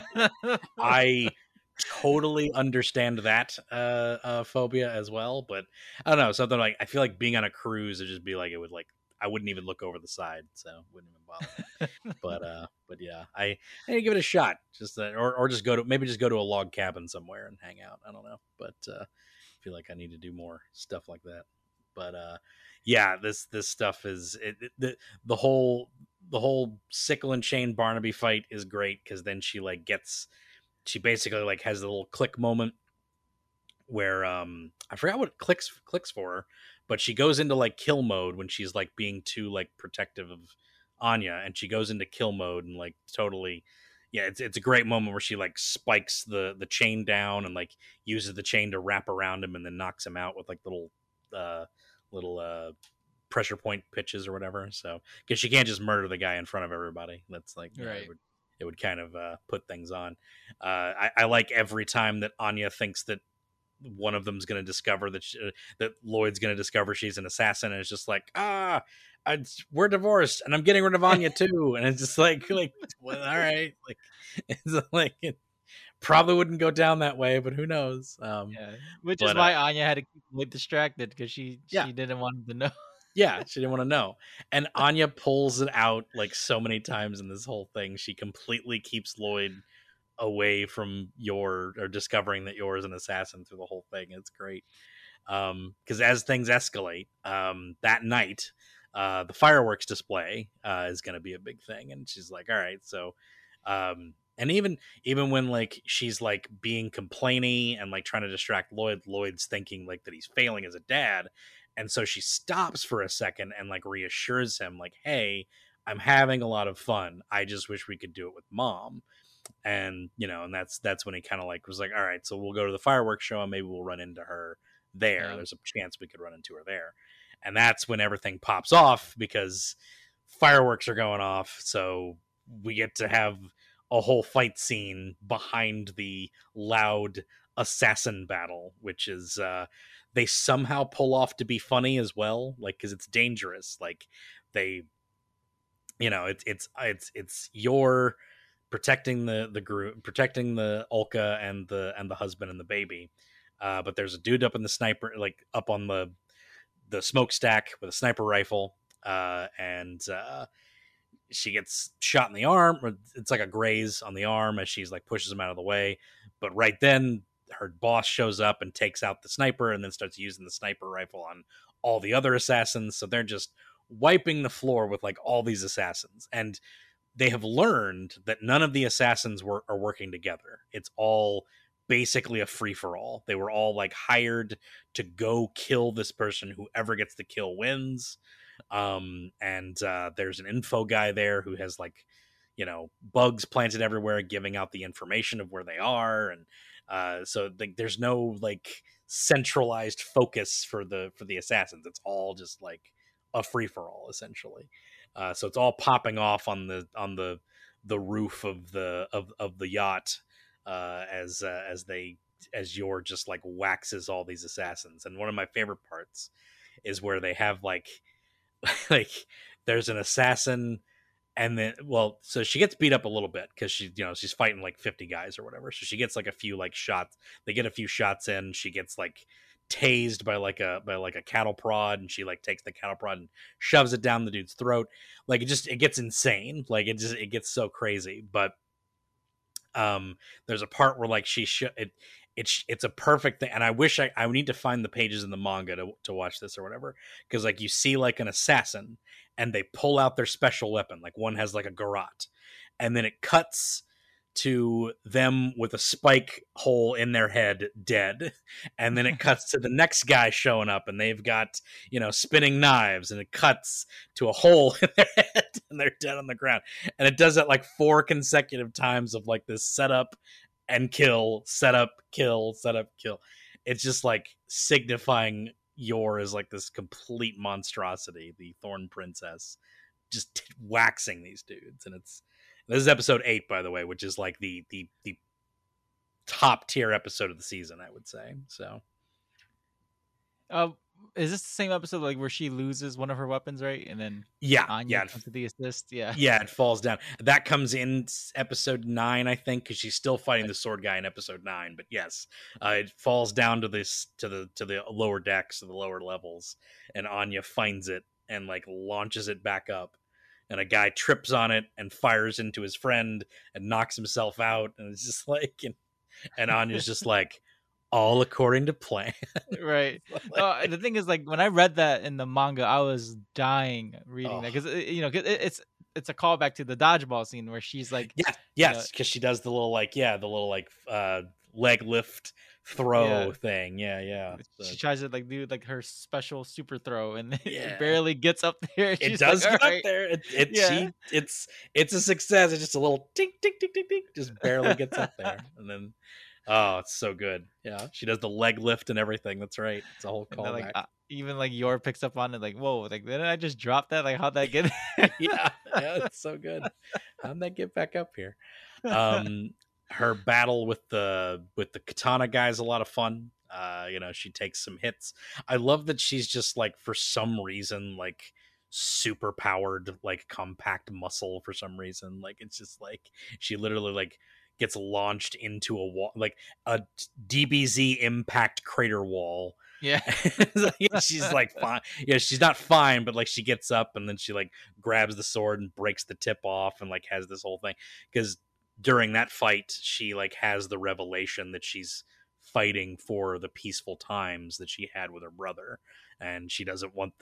Speaker 2: I totally understand that phobia as well, but I don't know, something like I feel like being on a cruise would just be like it would like I wouldn't even look over the side, so it wouldn't even bother me. But yeah, I need to give it a shot, just or just go to a log cabin somewhere and hang out. I don't know, but I feel like I need to do more stuff like that. But yeah, this stuff is the whole Sickle and Shane Barnaby fight is great because then she basically like has a little click moment where I forgot what clicks for her, but she goes into like kill mode when she's like being too like protective of Anya, and she goes into kill mode and like totally yeah, it's a great moment where she like spikes the chain down and like uses the chain to wrap around him and then knocks him out with like uh little pressure point pitches or whatever. So because she can't just murder the guy in front of everybody. That's like
Speaker 3: right.
Speaker 2: it would kind of put things on. I like every time that Anya thinks that one of them's going to discover that Lloyd's going to discover she's an assassin, and it's just like we're divorced, and I'm getting rid of Anya too, and it's just like well, all right, like it's like it probably wouldn't go down that way, but who knows?
Speaker 3: Yeah, which is
Speaker 2: But
Speaker 3: why Anya had to keep Lloyd distracted because
Speaker 2: yeah,
Speaker 3: she didn't want him to know.
Speaker 2: yeah, she didn't want to know, and Anya pulls it out like so many times in this whole thing. She completely keeps Lloyd away from Yor or discovering that Yor is an assassin through the whole thing. It's great. Because as things escalate, that night, the fireworks display is going to be a big thing, and she's like, "All right." So, and even when like she's like being complainy and like trying to distract Lloyd's thinking like that he's failing as a dad, and so she stops for a second and like reassures him, like, "Hey, I'm having a lot of fun. I just wish we could do it with Mom." And and that's when he kind of like was like, all right, so we'll go to the fireworks show and maybe we'll run into her there.
Speaker 3: Yeah,
Speaker 2: There's a chance we could run into her there. And that's when everything pops off because fireworks are going off, so we get to have a whole fight scene behind the loud assassin battle, which is they somehow pull off to be funny as well, like because it's dangerous. Like they it's your protecting the group, protecting the Ulka and the husband and the baby. But there's a dude up in the sniper, like up on the smokestack with a sniper rifle, and she gets shot in the arm. Or it's like a graze on the arm as she's like pushes him out of the way. But right then, her boss shows up and takes out the sniper, and then starts using the sniper rifle on all the other assassins. So they're just wiping the floor with like all these assassins, and they have learned that none of the assassins are working together. It's all basically a free for all. They were all like hired to go kill this person. Whoever gets the kill wins. And there's an info guy there who has like bugs planted everywhere, giving out the information of where they are, and so there's no like centralized focus for the assassins. It's all just like a free for all essentially. So it's all popping off on the roof of the yacht as Yor just like waxes all these assassins. And one of my favorite parts is where they have like like there's an assassin, and then so she gets beat up a little bit because she's fighting like 50 guys or whatever, so she gets like a few like shots. They get a few shots in. She gets like tased by a cattle prod, and she like takes the cattle prod and shoves it down the dude's throat. Like it gets insane. Like it gets so crazy. But there's a part where like it's a perfect thing, and I wish I need to find the pages in the manga to watch this or whatever, because like you see like an assassin and they pull out their special weapon, like one has like a garrote, and then it cuts to them with a spike hole in their head dead, and then it cuts to the next guy showing up and they've got spinning knives, and it cuts to a hole in their head, and they're dead on the ground. And it does that like 4 consecutive times of like this setup and kill, setup, kill, setup, kill. It's just like signifying Yor is like this complete monstrosity, the Thorn Princess, just waxing these dudes. And this is episode 8, by the way, which is like the top tier episode of the season, I would say. So
Speaker 3: is this the same episode like where she loses one of her weapons, right? And then Anya comes to the assist. Yeah,
Speaker 2: it falls down. That comes in episode 9, I think, because she's still fighting the sword guy in episode 9. But yes, it falls down to the lower decks, to the lower levels, and Anya finds it and like launches it back up. And a guy trips on it and fires into his friend and knocks himself out. And it's just like, and Anya's just like, all according to plan.
Speaker 3: Right. The thing is, like, when I read that in the manga, I was dying reading that because it's a callback to the dodgeball scene where she's like,
Speaker 2: because she does the little leg lift throw thing.
Speaker 3: She tries to like do like her special super throw, and it barely gets up there.
Speaker 2: It does get up there. It's a success. It's just a little tink tink tink tink tink, just barely gets up there, and then. Oh, it's so good. Yeah, she does the leg lift and everything. That's right. It's a whole callback.
Speaker 3: Like, even like Yor picks up on it, like, whoa, like didn't I just drop that? Like, how'd that get?
Speaker 2: yeah, it's so good. How'd that get back up here? Her battle with the katana guy is a lot of fun. She takes some hits. I love that she's just like, for some reason, like super powered, like compact muscle for some reason. Like, it's just like she literally like gets launched into a wall, like a DBZ impact crater wall.
Speaker 3: Yeah.
Speaker 2: She's like fine. Yeah, she's not fine, but like she gets up and then she like grabs the sword and breaks the tip off and like has this whole thing. Because during that fight, she like has the revelation that she's fighting for the peaceful times that she had with her brother, and she doesn't want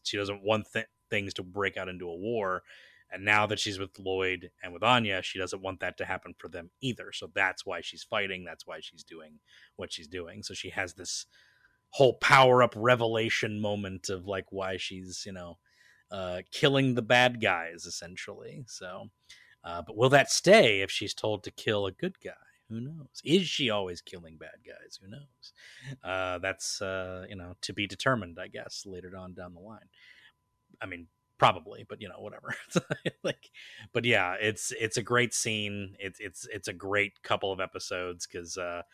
Speaker 2: things to break out into a war. And now that she's with Lloyd and with Anya, she doesn't want that to happen for them either. So that's why she's fighting. That's why she's doing what she's doing. So she has this whole power-up revelation moment of like why she's, killing the bad guys, essentially. So, but will that stay if she's told to kill a good guy? Who knows? Is she always killing bad guys? Who knows? That's, to be determined, I guess, later on down the line. I mean, probably, but whatever. But yeah, it's a great scene. It's a great couple of episodes because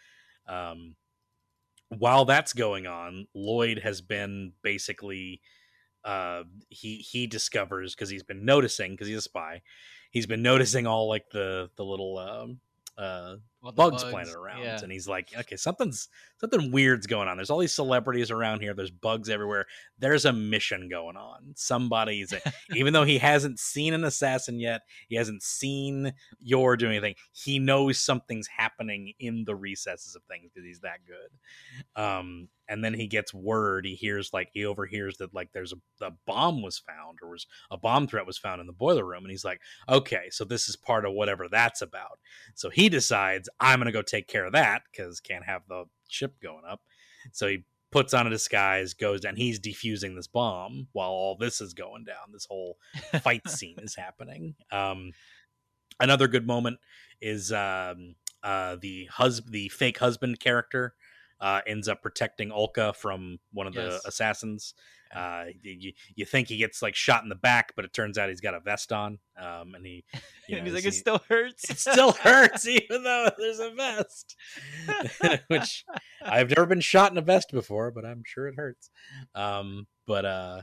Speaker 2: while that's going on, Lloyd has been basically he discovers, because he's been noticing, because he's a spy, he's been noticing all like the little bugs planted around, and he's like, okay, something weird's going on. There's all these celebrities around here, there's bugs everywhere, there's a mission going on. Somebody's even though he hasn't seen an assassin yet, he hasn't seen Yor do anything, he knows something's happening in the recesses of things because he's that good. And then he gets word, he overhears that like there's a bomb was found, or was a bomb threat was found in the boiler room, and he's like, okay, so this is part of whatever that's about. So he decides, I'm gonna go take care of that because can't have the ship going up. So he puts on a disguise, goes down, he's defusing this bomb while all this is going down. This whole fight scene is happening. Another good moment is the fake husband character ends up protecting Olka from one of the assassins. You think he gets like shot in the back, but it turns out he's got a vest on, and he
Speaker 3: and he's like, it still hurts.
Speaker 2: It still hurts even though there's a vest. Which I've never been shot in a vest before, but I'm sure it hurts. But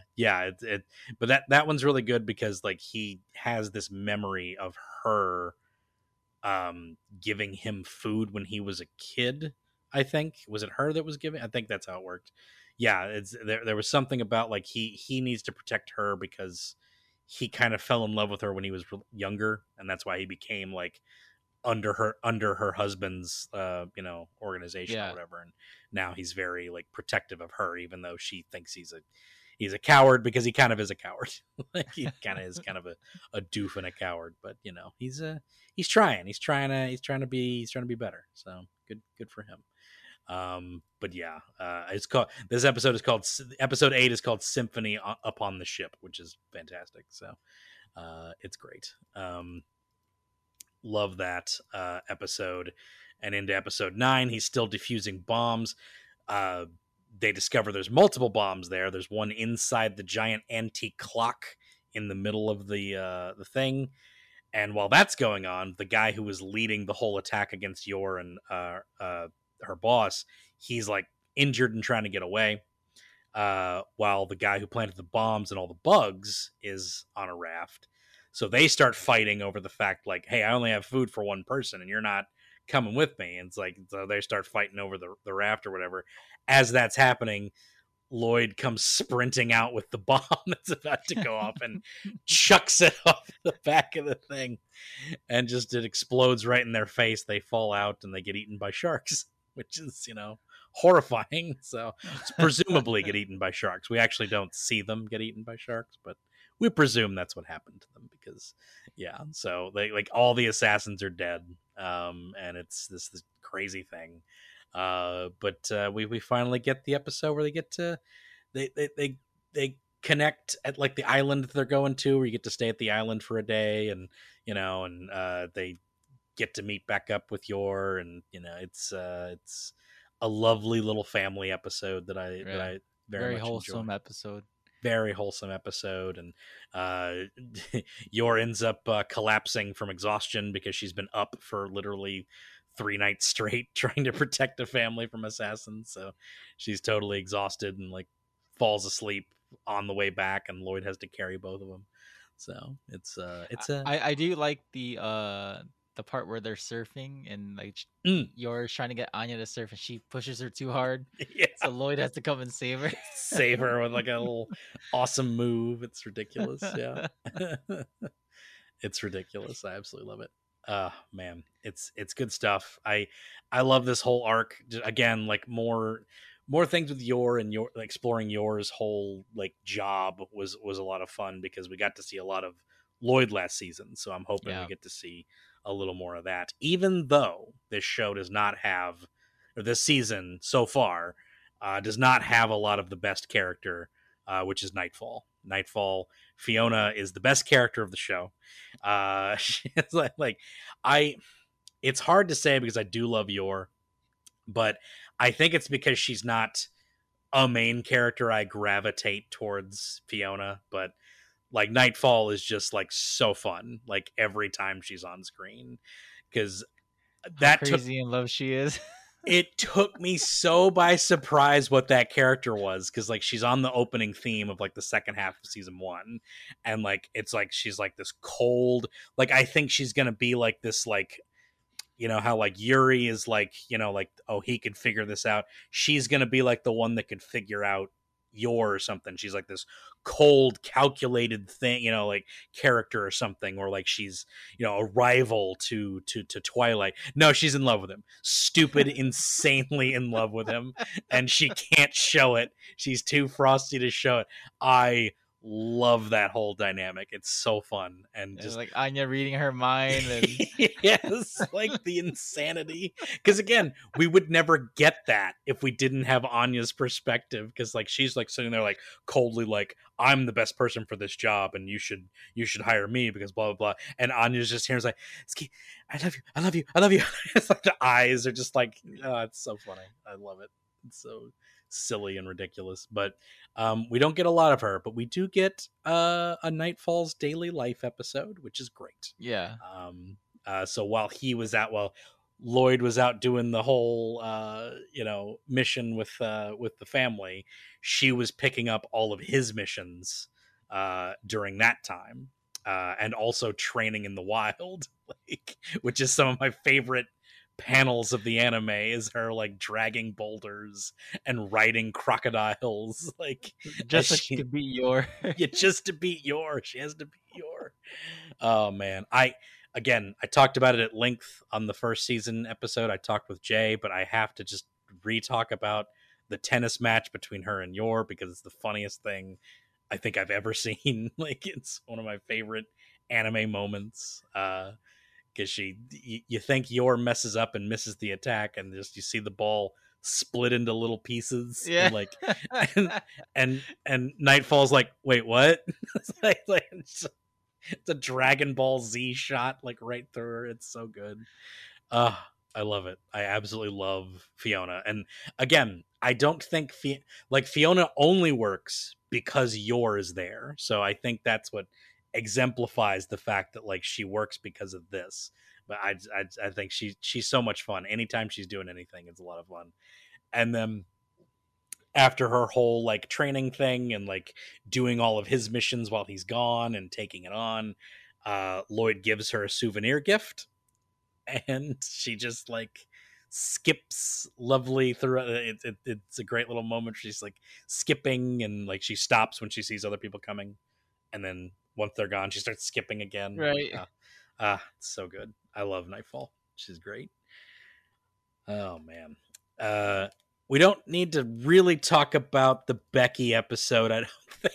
Speaker 2: that one's really good because like he has this memory of her giving him food when he was a kid. I think, was it her that was giving? I think that's how it worked. Yeah, there was something about like he needs to protect her because he kind of fell in love with her when he was younger, and that's why he became like under her husband's organization or whatever. And now he's very like protective of her, even though she thinks he's a coward, because he kind of is a coward. Like he kind of is kind of a doof and a coward, but he's trying to be better. So good for him. But yeah, this episode is called episode 8 is called Symphony Upon the Ship, which is fantastic. So It's great. Love that episode. And into episode 9, he's still defusing bombs. They discover there's multiple bombs there. There's one inside the giant antique clock in the middle of the thing. And while that's going on, the guy who was leading the whole attack against Yor and her boss, he's like injured and trying to get away. While the guy who planted the bombs and all the bugs is on a raft. So they start fighting over the fact, like, hey, I only have food for one person and you're not coming with me. And it's like, so they start fighting over the raft or whatever. As that's happening, Lloyd comes sprinting out with the bomb that's about to go off and chucks it off the back of the thing. And just it explodes right in their face. They fall out and they get eaten by sharks, which is, horrifying. So presumably get eaten by sharks. We actually don't see them get eaten by sharks, but we presume that's what happened to them because, yeah. So they like all the assassins are dead, and it's this crazy thing. But we finally get the episode where they get to they connect at like the island that they're going to, where you get to stay at the island for a day, and they get to meet back up with Yor, and it's a lovely little family episode that I very much
Speaker 3: wholesome
Speaker 2: enjoy.
Speaker 3: episode.
Speaker 2: Very wholesome episode, and Yor ends up collapsing from exhaustion because she's been up for literally 3 nights straight trying to protect a family from assassins. So she's totally exhausted and like falls asleep on the way back, and Lloyd has to carry both of them. So
Speaker 3: I do like the part where they're surfing and like Yor's trying to get Anya to surf and she pushes her too hard.
Speaker 2: Yeah.
Speaker 3: So Lloyd has to come and save her.
Speaker 2: Save her with like a little awesome move. It's ridiculous. Yeah. It's ridiculous. I absolutely love it. Man, it's good stuff. I love this whole arc. Again, like more things with Yor and exploring Yor's whole like job was a lot of fun because we got to see a lot of Lloyd last season. So I'm hoping we get to see a little more of that, even though this show does not have, or this season so far does not have a lot of the best character, which is Nightfall. Fiona is the best character of the show. It's it's hard to say because I do love Yor, but I think it's because she's not a main character. I gravitate towards Fiona, but like Nightfall is just like so fun, like every time she's on screen, because that
Speaker 3: crazy in love she is.
Speaker 2: It took me so by surprise what that character was, because like she's on the opening theme of like the second half of season 1, and like it's like she's like this cold, like I think she's gonna be like this, like how like Yuri is like like, oh, he could figure this out. She's gonna be like the one that could figure out Yor or something. She's like this cold, calculated thing, like character or something, or like she's a rival to Twilight. No, she's in love with him. Stupid, insanely in love with him, and she can't show it. She's too frosty to show it. I love that whole dynamic. It's so fun, and just
Speaker 3: like Anya reading her mind, and
Speaker 2: yes, like the insanity. Because again, we would never get that if we didn't have Anya's perspective. Because like she's like sitting there like coldly, like I'm the best person for this job, and you should hire me because blah blah blah. And Anya's just here, like, I love you. It's like the eyes are just like, oh, it's so funny. I love it. It's so silly and ridiculous, but we don't get a lot of her, but we do get a Nightfall's daily life episode, which is great. So while Lloyd was out doing the whole mission with the family, she was picking up all of his missions during that time, and also training in the wild, like, which is some of my favorite panels of the anime, is her like dragging boulders and riding crocodiles, like
Speaker 3: just so she could beat Yor.
Speaker 2: Just to beat Yor. She has to beat Yor. Oh man, I talked about it at length on the first season episode. I talked with Jay, but I have to just re-talk about the tennis match between her and Yor because it's the funniest thing I think I've ever seen. Like, it's one of my favorite anime moments. Because you think Yor messes up and misses the attack, and just you see the ball split into little pieces, and Nightfall's like, wait, what? it's a Dragon Ball Z shot like right through her. It's so good. I love it. I absolutely love Fiona. And again, I don't think Fiona only works because Yor is there. So I think that's what exemplifies the fact that like she works because of this. But I think she's so much fun. Anytime she's doing anything, it's a lot of fun. And then after her whole like training thing and like doing all of his missions while he's gone and taking it on, Lloyd gives her a souvenir gift, and she just like skips lovely through it's a great little moment. She's like skipping and like she stops when she sees other people coming, and then once they're gone she starts skipping again.
Speaker 3: Right.
Speaker 2: It's so good. I love Nightfall. She's great. Oh man. We don't need to really talk about the Becky episode, I don't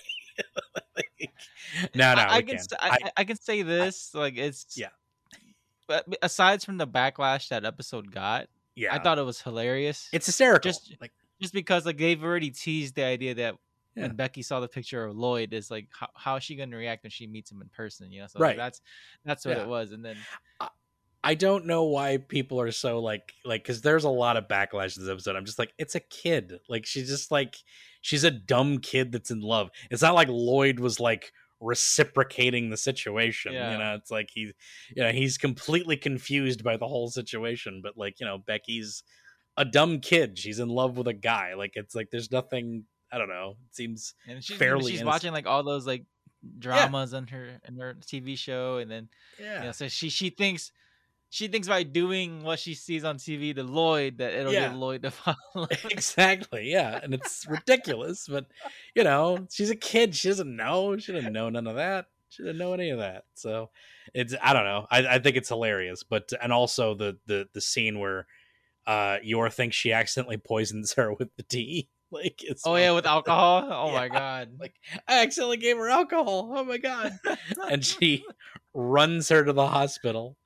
Speaker 2: think. No,
Speaker 3: I
Speaker 2: we
Speaker 3: can
Speaker 2: can.
Speaker 3: I can say this, like it's
Speaker 2: Yeah.
Speaker 3: But aside from the backlash that episode got,
Speaker 2: Yeah.
Speaker 3: I thought it was hilarious.
Speaker 2: It's hysterical.
Speaker 3: Just because like they've already teased the idea that
Speaker 2: Yeah.
Speaker 3: when Becky saw the picture of Lloyd, is like how is she going to react when she meets him in person? You know, so
Speaker 2: Right.
Speaker 3: that's what it was. And then
Speaker 2: I don't know why people are so like because there's a lot of backlash to this episode. I'm just like, it's a kid. Like she's a dumb kid that's in love. It's not like Lloyd was like reciprocating the situation.
Speaker 3: Yeah.
Speaker 2: You know, it's like he's completely confused by the whole situation. But like, Becky's a dumb kid. She's in love with a guy. Like it's like there's nothing. I don't know. It seems fairly.
Speaker 3: She's watching like all those like dramas in her TV show, and then so she thinks by doing what she sees on TV to Lloyd that it'll get Lloyd to follow.
Speaker 2: Exactly, yeah. And it's ridiculous, but she's a kid. She doesn't know. She didn't know none of that. She didn't know any of that. So I don't know. I think it's hilarious. But and also the scene where Yor thinks she accidentally poisons her with the tea. Like it's
Speaker 3: with alcohol. Oh my god!
Speaker 2: Like I accidentally gave her alcohol. Oh my god! And she runs her to the hospital.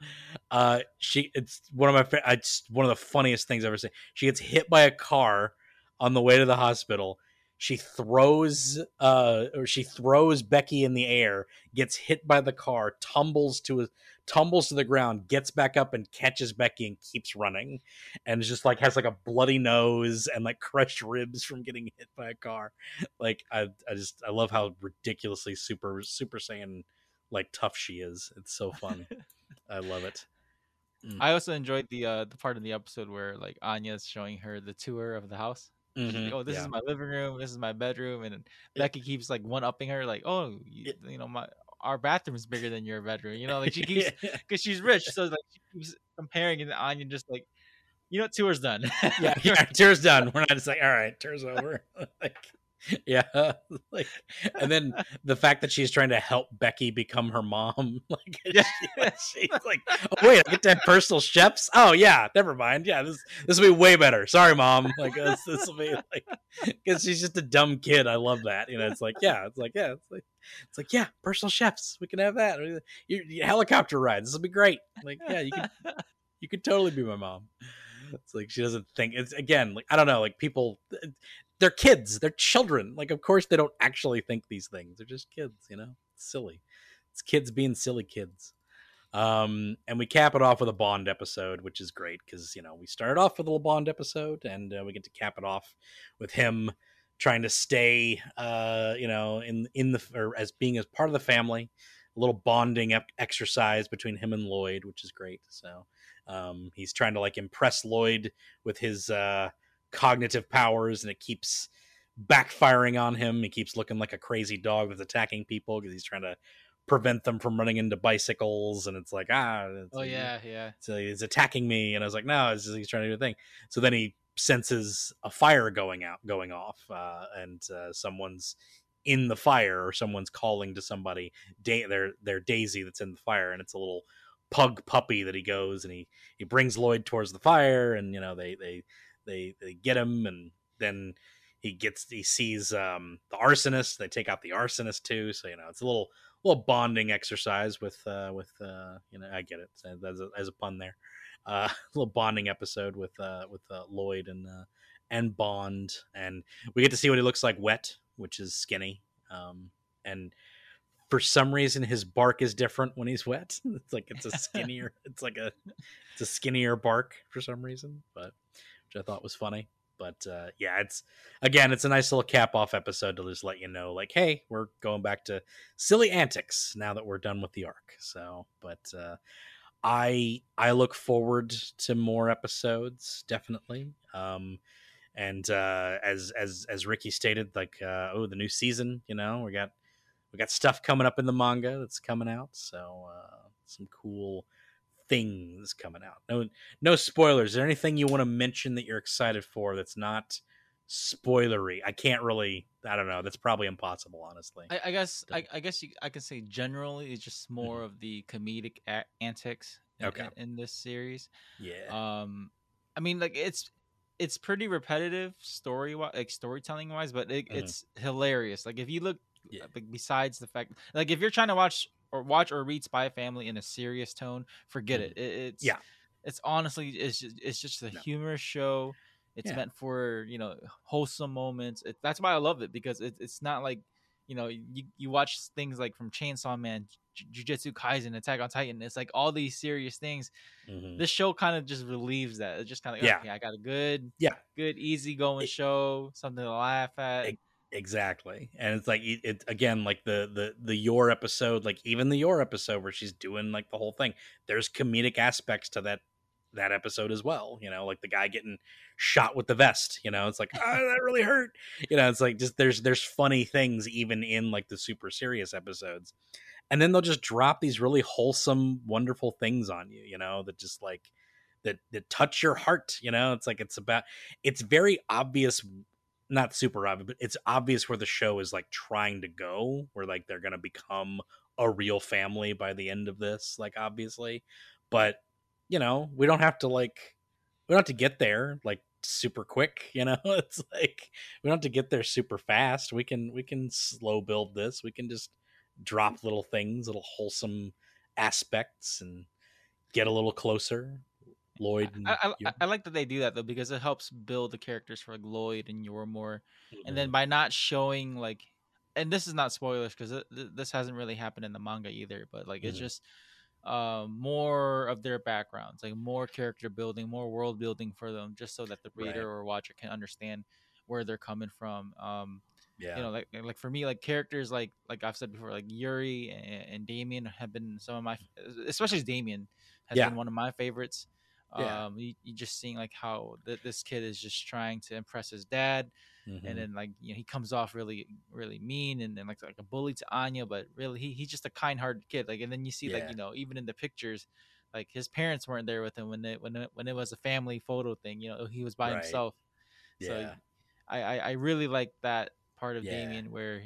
Speaker 2: It's one of the funniest things I've ever seen. She gets hit by a car on the way to the hospital. She throws Becky in the air, gets hit by the car, tumbles to the ground, gets back up and catches Becky and keeps running, and is just like has like a bloody nose and like crushed ribs from getting hit by a car. Like I love how ridiculously super Saiyan like tough she is. It's so fun. I love it.
Speaker 3: I also enjoyed the part of the episode where like Anya's showing her the tour of the house.
Speaker 2: Mm-hmm.
Speaker 3: Like, this is my living room, this is my bedroom, and Becky keeps like one upping her, like, our bathroom is bigger than your bedroom. Like she keeps because she's rich, so like she keeps comparing, and Anya just like, tour's done.
Speaker 2: yeah, tour's done. We're not just like, all right, tour's over. Like, yeah, like, and then the fact that she's trying to help Becky become her mom, like, she's like, oh wait, I get to have personal chefs. Oh yeah, never mind. Yeah, this will be way better. Sorry, mom. Like this will be like, because she's just a dumb kid. I love that. It's like, yeah, personal chefs. We can have that. Your helicopter rides. This will be great. Like, yeah, you could totally be my mom. It's like she doesn't think. It's again, like I don't know, like people. They're kids. They're children. Like, of course, they don't actually think these things. They're just kids, It's silly. It's kids being silly kids. And we cap it off with a Bond episode, which is great because, we started off with a little Bond episode, and we get to cap it off with him trying to stay, as being as part of the family. A little bonding exercise between him and Lloyd, which is great. So he's trying to, like, impress Lloyd with his cognitive powers, and it keeps backfiring on him. He keeps looking like a crazy dog that's attacking people because he's trying to prevent them from running into bicycles, and it's like so he's attacking me, and I was like, no, he's trying to do a thing. So then he senses a fire going off, and someone's in the fire, or someone's calling to somebody, their Daisy that's in the fire, and it's a little pug puppy that he goes and he brings Lloyd towards the fire, and they get him, and then he sees the arsonist. They take out the arsonist too, so it's a little bonding exercise with I get it as a pun there, a little bonding episode with Lloyd and Bond, and we get to see what he looks like wet, which is skinny, and for some reason his bark is different when he's wet. It's like it's a skinnier bark for some reason, but which I thought was funny. But yeah, it's a nice little cap off episode to just let you know, like, hey, we're going back to silly antics now that we're done with the arc. So, but I look forward to more episodes, definitely. And as Ricky stated, like the new season, we got stuff coming up in the manga that's coming out, so some cool things coming out. No spoilers. Is there anything you want to mention that you're excited for that's not spoilery? I don't know. That's probably impossible, honestly.
Speaker 3: I guess I can say generally it's just more of the comedic antics in this series.
Speaker 2: Yeah.
Speaker 3: I mean, like it's pretty repetitive storytelling wise, but it's hilarious. Like if you look, like, besides the fact, like if you're trying to watch or read Spy Family in a serious tone, forget it. It's honestly it's just a humorous show. It's meant for wholesome moments. That's why I love it, because it's not like you watch things like from Chainsaw Man, Jujutsu Kaisen, Attack on Titan. It's like all these serious things. This show kind of just relieves that. It's just kind of like, okay, I got a good easy going show, something to laugh at.
Speaker 2: Exactly. And it's like it again, like the Yor episode, like even the Yor episode where she's doing like the whole thing, there's comedic aspects to that episode as well, like the guy getting shot with the vest, it's like, oh, that really hurt, it's like just there's funny things even in like the super serious episodes, and then they'll just drop these really wholesome, wonderful things on you, that just like that touch your heart, it's like it's very obvious, not super obvious, but it's obvious where the show is like trying to go, where like they're gonna become a real family by the end of this, like obviously, but we don't have to get there like super quick, it's like we don't have to get there super fast. We can slow build this. We can just drop little things, little wholesome aspects, and get a little closer. Lloyd and
Speaker 3: I like that they do that though, because it helps build the characters for like Lloyd and Yor more. And then by not showing like, and this is not spoilers because this hasn't really happened in the manga either, but like it's just more of their backgrounds, like more character building, more world building for them, just so that the reader or watcher can understand where they're coming from. Like for me, like characters like I've said before, like Yuri and Damien have been some of my, especially Damien has been one of my favorites. You just seeing like how this kid is just trying to impress his dad, and then like he comes off really really mean and like a bully to Anya, but really he's just a kind-hearted kid. Like, and then you see like even in the pictures, like his parents weren't there with him when it was a family photo thing. He was by himself. So I really like that part of Damien where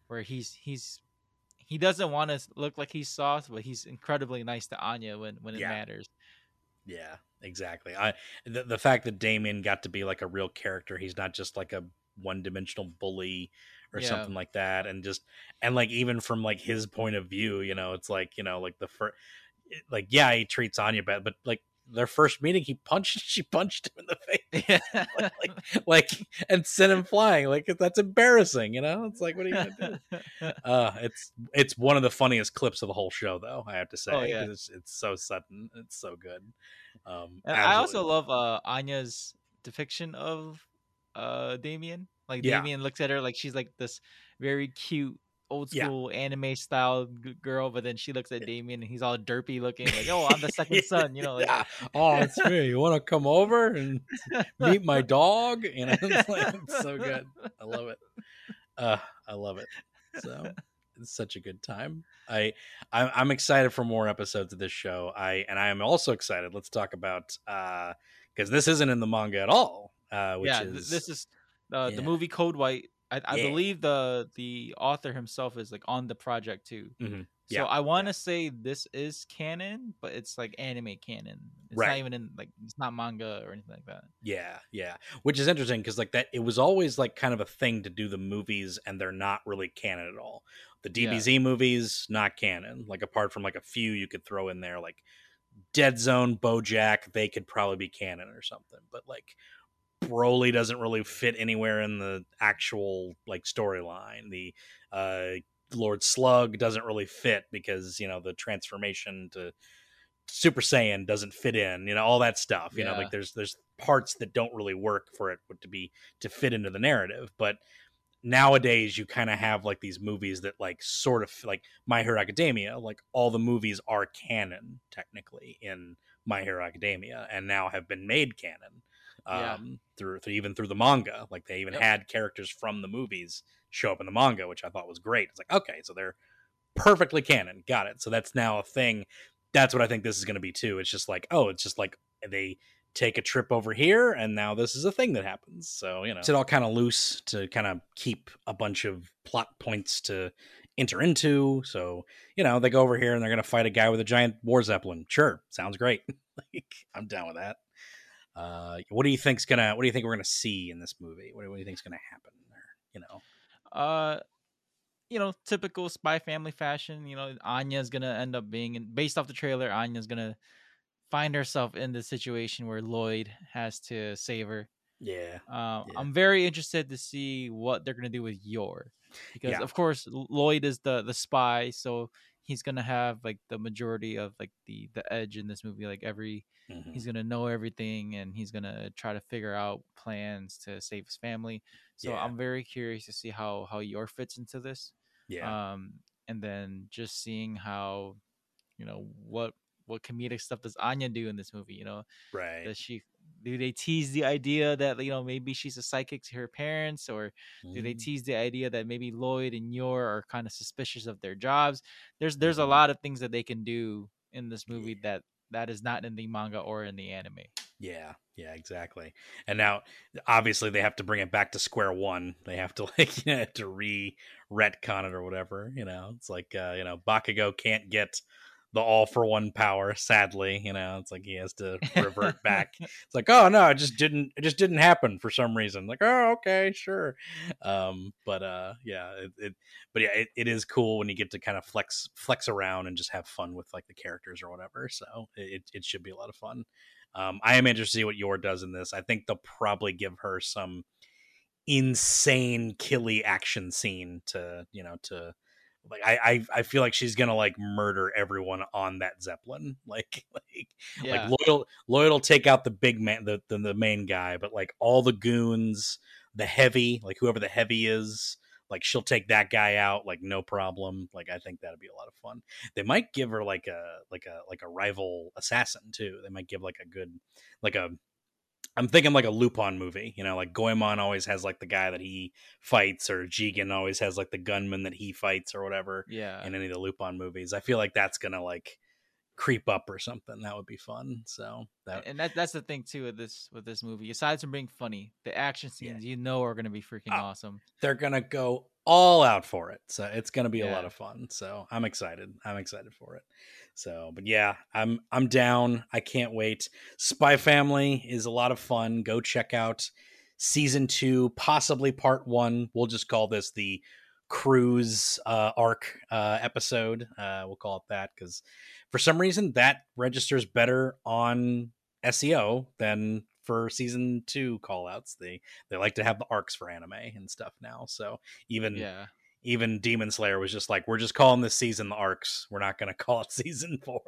Speaker 3: he doesn't want to look like he's soft, but he's incredibly nice to Anya when it matters.
Speaker 2: Yeah, exactly. The fact that Damien got to be like a real character, he's not just like a one-dimensional bully or something like that, and like even from like his point of view, it's like like the first, like he treats Anya bad, but like their first meeting, she punched him in the face, like and sent him flying. Like that's embarrassing, It's like, what are you gonna do? It's one of the funniest clips of the whole show, though, I have to say. It's so sudden, it's so good.
Speaker 3: And I also love Anya's depiction of Damien. Like Damien looks at her like she's like this very cute old school anime style girl, but then she looks at Damien and he's all derpy looking, like, oh, I'm the second son, like
Speaker 2: oh, it's me, you want to come over and meet my dog? It's like, it's so good. I love it. So it's such a good time. I'm excited for more episodes of this show. I am also excited, let's talk about because this isn't in the manga at all,
Speaker 3: this is the movie Code White. I believe the author himself is like on the project too. So I want to say this is canon, but it's like anime canon. It's not even in like, it's not manga or anything like that.
Speaker 2: Yeah. Which is interesting because like that, it was always like kind of a thing to do the movies and they're not really canon at all. The DBZ movies, not canon. Like apart from like a few you could throw in there, like Dead Zone, BoJack, they could probably be canon or something. But like Broly doesn't really fit anywhere in the actual like storyline. The Lord Slug doesn't really fit because, you know, the transformation to Super Saiyan doesn't fit in, you know, all that stuff, you know,
Speaker 3: Yeah.
Speaker 2: like there's parts that don't really work for it to fit into the narrative. But nowadays you kind of have like these movies that like sort of like My Hero Academia, like all the movies are canon technically in My Hero Academia and now have been made canon
Speaker 3: Yeah.
Speaker 2: through even through the manga. Like they even
Speaker 3: Yep.
Speaker 2: had characters from the movies show up in the manga, which I thought was great. It's like, okay, so they're perfectly canon. Got it. So that's now a thing. That's what I think this is going to be too. It's just like, oh, it's just like they take a trip over here and now this is a thing that happens. So, you know, it's all kind of loose to kind of keep a bunch of plot points to enter into. So, you know, they go over here and they're going to fight a guy with a giant war zeppelin. Sure. Sounds great. Like, I'm down with that. What do you think we're gonna see in this movie? What do you think's gonna happen there? You know,
Speaker 3: Uh, typical Spy Family fashion. Anya's gonna end up being based off the trailer. Anya's gonna find herself in the situation where Lloyd has to save her.
Speaker 2: yeah,
Speaker 3: I'm very interested to see what they're gonna do with Yor, because
Speaker 2: yeah,
Speaker 3: of course Lloyd is the spy, so he's gonna have like the majority of like the edge in this movie. Like
Speaker 2: mm-hmm.
Speaker 3: he's gonna know everything, and he's gonna try to figure out plans to save his family. So
Speaker 2: Yeah,
Speaker 3: I'm very curious to see how Yor fits into this.
Speaker 2: yeah,
Speaker 3: Um, and then just seeing how what comedic stuff does Anya do in this movie?
Speaker 2: right.
Speaker 3: Does she do they tease the idea that maybe she's a psychic to her parents, or do they
Speaker 2: Mm-hmm.
Speaker 3: tease the idea that maybe Lloyd and Yor are kind of suspicious of their jobs? There's a
Speaker 2: Mm-hmm.
Speaker 3: lot of things that they can do in this
Speaker 2: Yeah.
Speaker 3: movie that is not in the manga or in the anime.
Speaker 2: Yeah, yeah, exactly. And now, obviously, they have to bring it back to square one. They have to like to retcon it or whatever. You know, it's like Bakugo can't get the all for one power. Sadly, it's like he has to revert back. It's like, oh no, it just didn't happen for some reason. Like, oh okay, sure. But yeah, it is cool when you get to kind of flex around and just have fun with like the characters or whatever. So it should be a lot of fun. I am interested to see what Yor does in this. I think they'll probably give her some insane killy action scene to like I feel like she's gonna like murder everyone on that Zeppelin. Like
Speaker 3: Yeah,
Speaker 2: Lloyd will take out the big man, the main guy, but like all the goons, the heavy, like whoever the heavy is, like she'll take that guy out like no problem. Like I think that'd be a lot of fun. They might give her like a rival assassin too. They might give like a good like a I'm thinking like a Lupin movie, like Goemon always has like the guy that he fights, or Jigen always has like the gunman that he fights or whatever
Speaker 3: yeah.
Speaker 2: in any of the Lupin movies. I feel like that's gonna like creep up or something. That would be fun. So that
Speaker 3: And that's the thing too with this movie. Aside from being funny, the action
Speaker 2: yeah.
Speaker 3: scenes are gonna be freaking awesome.
Speaker 2: They're gonna go all out for it. So it's gonna be a lot
Speaker 3: Yeah.
Speaker 2: of fun. So I'm excited. I'm excited for it. So, but yeah, I'm down. I can't wait. Spy Family is a lot of fun. Go check out season 2, possibly part 1. We'll just call this the cruise arc episode. We'll call it that because for some reason that registers better on SEO than for season 2 callouts. They like to have the arcs for anime and stuff now. So even
Speaker 3: Yeah.
Speaker 2: even Demon Slayer was just like, we're just calling this season the arcs. We're not going to call it season 4.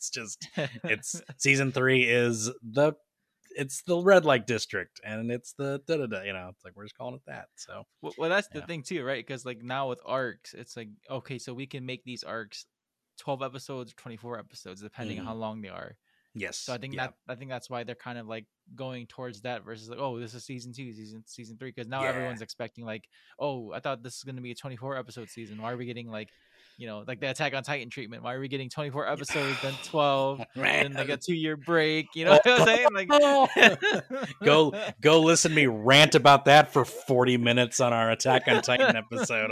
Speaker 2: It's season 3 is it's the red light district and it's the da-da-da, it's like we're just calling it that. So
Speaker 3: Well, that's the
Speaker 2: yeah.
Speaker 3: thing too, right? Because like now with arcs, it's like, okay, so we can make these arcs 12 episodes, 24 episodes, depending on how long they are. So
Speaker 2: Yes.
Speaker 3: I think
Speaker 2: Yeah.
Speaker 3: that's why they're kind of like going towards that versus like, oh, this is season 2, season 3, because now
Speaker 2: Yeah.
Speaker 3: everyone's expecting like, oh, I thought this is going to be a 24 episode season. Why are we getting like, like the Attack on Titan treatment? Why are we getting 24 episodes, then 12, then like a 2-year break? You know what I'm saying? Like,
Speaker 2: go listen to me rant about that for 40 minutes on our Attack on Titan episode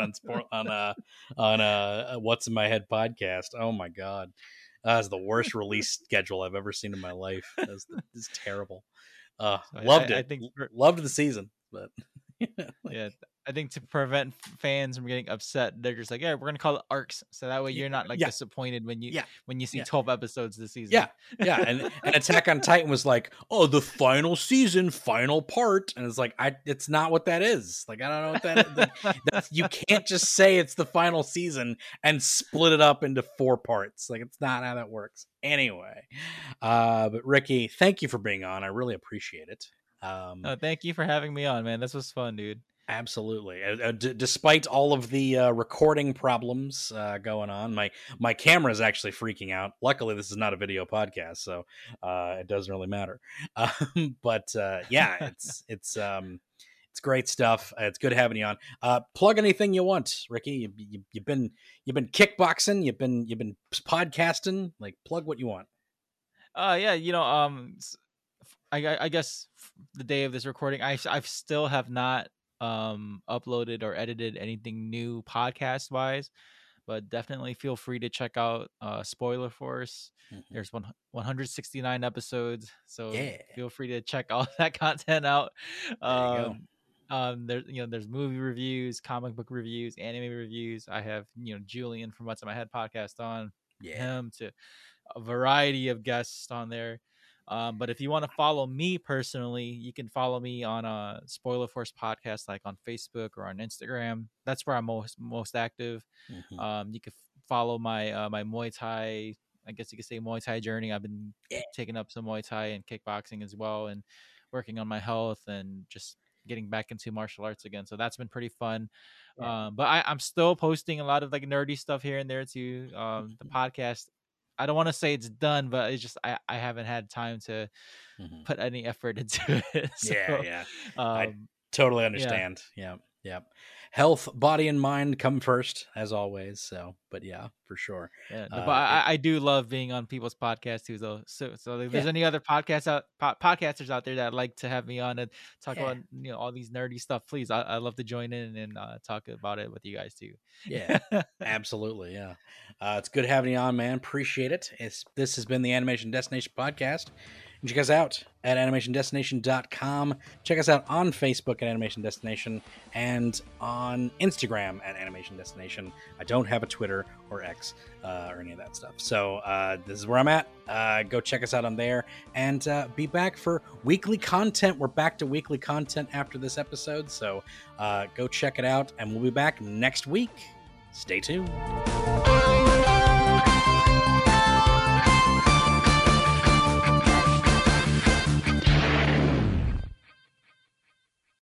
Speaker 2: on What's in My Head podcast. Oh my god. That's the worst release schedule I've ever seen in my life. It's terrible.
Speaker 3: so
Speaker 2: Loved
Speaker 3: I
Speaker 2: it.
Speaker 3: think
Speaker 2: Loved the season, but
Speaker 3: yeah, I think to prevent fans from getting upset, they're just like, yeah, we're gonna call it arcs, so that way you're not like disappointed when you see 12 episodes this season.
Speaker 2: And Attack on Titan was like, oh, the final season, final part, and it's like, it's not what that is. Like, I don't know what that is. You can't just say it's the final season and split it up into 4 parts. Like, it's not how that works. Anyway, but Ricky, thank you for being on. I really appreciate it.
Speaker 3: Thank you for having me on, man. This was fun, dude.
Speaker 2: Absolutely. Despite all of the recording problems going on, my camera is actually freaking out. Luckily, this is not a video podcast, so it doesn't really matter. But it's great stuff. It's good having you on. Plug anything you want, Ricky. You've been kickboxing. You've been podcasting. Like, plug what you want.
Speaker 3: I guess the day of this recording, I still have not uploaded or edited anything new podcast wise, but definitely feel free to check out Spoiler Force. There's 169 episodes, so feel free to check all that content out. There's movie reviews, comic book reviews, anime reviews. I have Julian from What's in My Head podcast on, him to a variety of guests on there. But if you want to follow me personally, you can follow me on a Spoiler Force podcast, like on Facebook or on Instagram. That's where I'm most active. You can follow my my Muay Thai, I guess you could say Muay Thai journey. I've been taking up some Muay Thai and kickboxing as well, and working on my health and just getting back into martial arts again. So that's been pretty fun. But I'm still posting a lot of like nerdy stuff here and there too. The podcast, I don't want to say it's done, but it's just I haven't had time to put any effort into it. So,
Speaker 2: I totally understand. Yeah. Health, body, and mind come first, as always. So, but yeah, for sure.
Speaker 3: Yeah, but I do love being on people's podcasts too, though. So if there's any other podcasters out there that like to have me on and talk about all these nerdy stuff, please, I love to join in and talk about it with you guys too.
Speaker 2: Yeah, absolutely. Yeah, it's good having you on, man. Appreciate it. This has been the Animation Destination podcast. And check us out at animationdestination.com. Check us out on Facebook at Animation Destination and on Instagram at Animation Destination. I don't have a Twitter or X or any of that stuff. So this is where I'm at. Go check us out on there and be back for weekly content. We're back to weekly content after this episode. So go check it out and we'll be back next week. Stay tuned.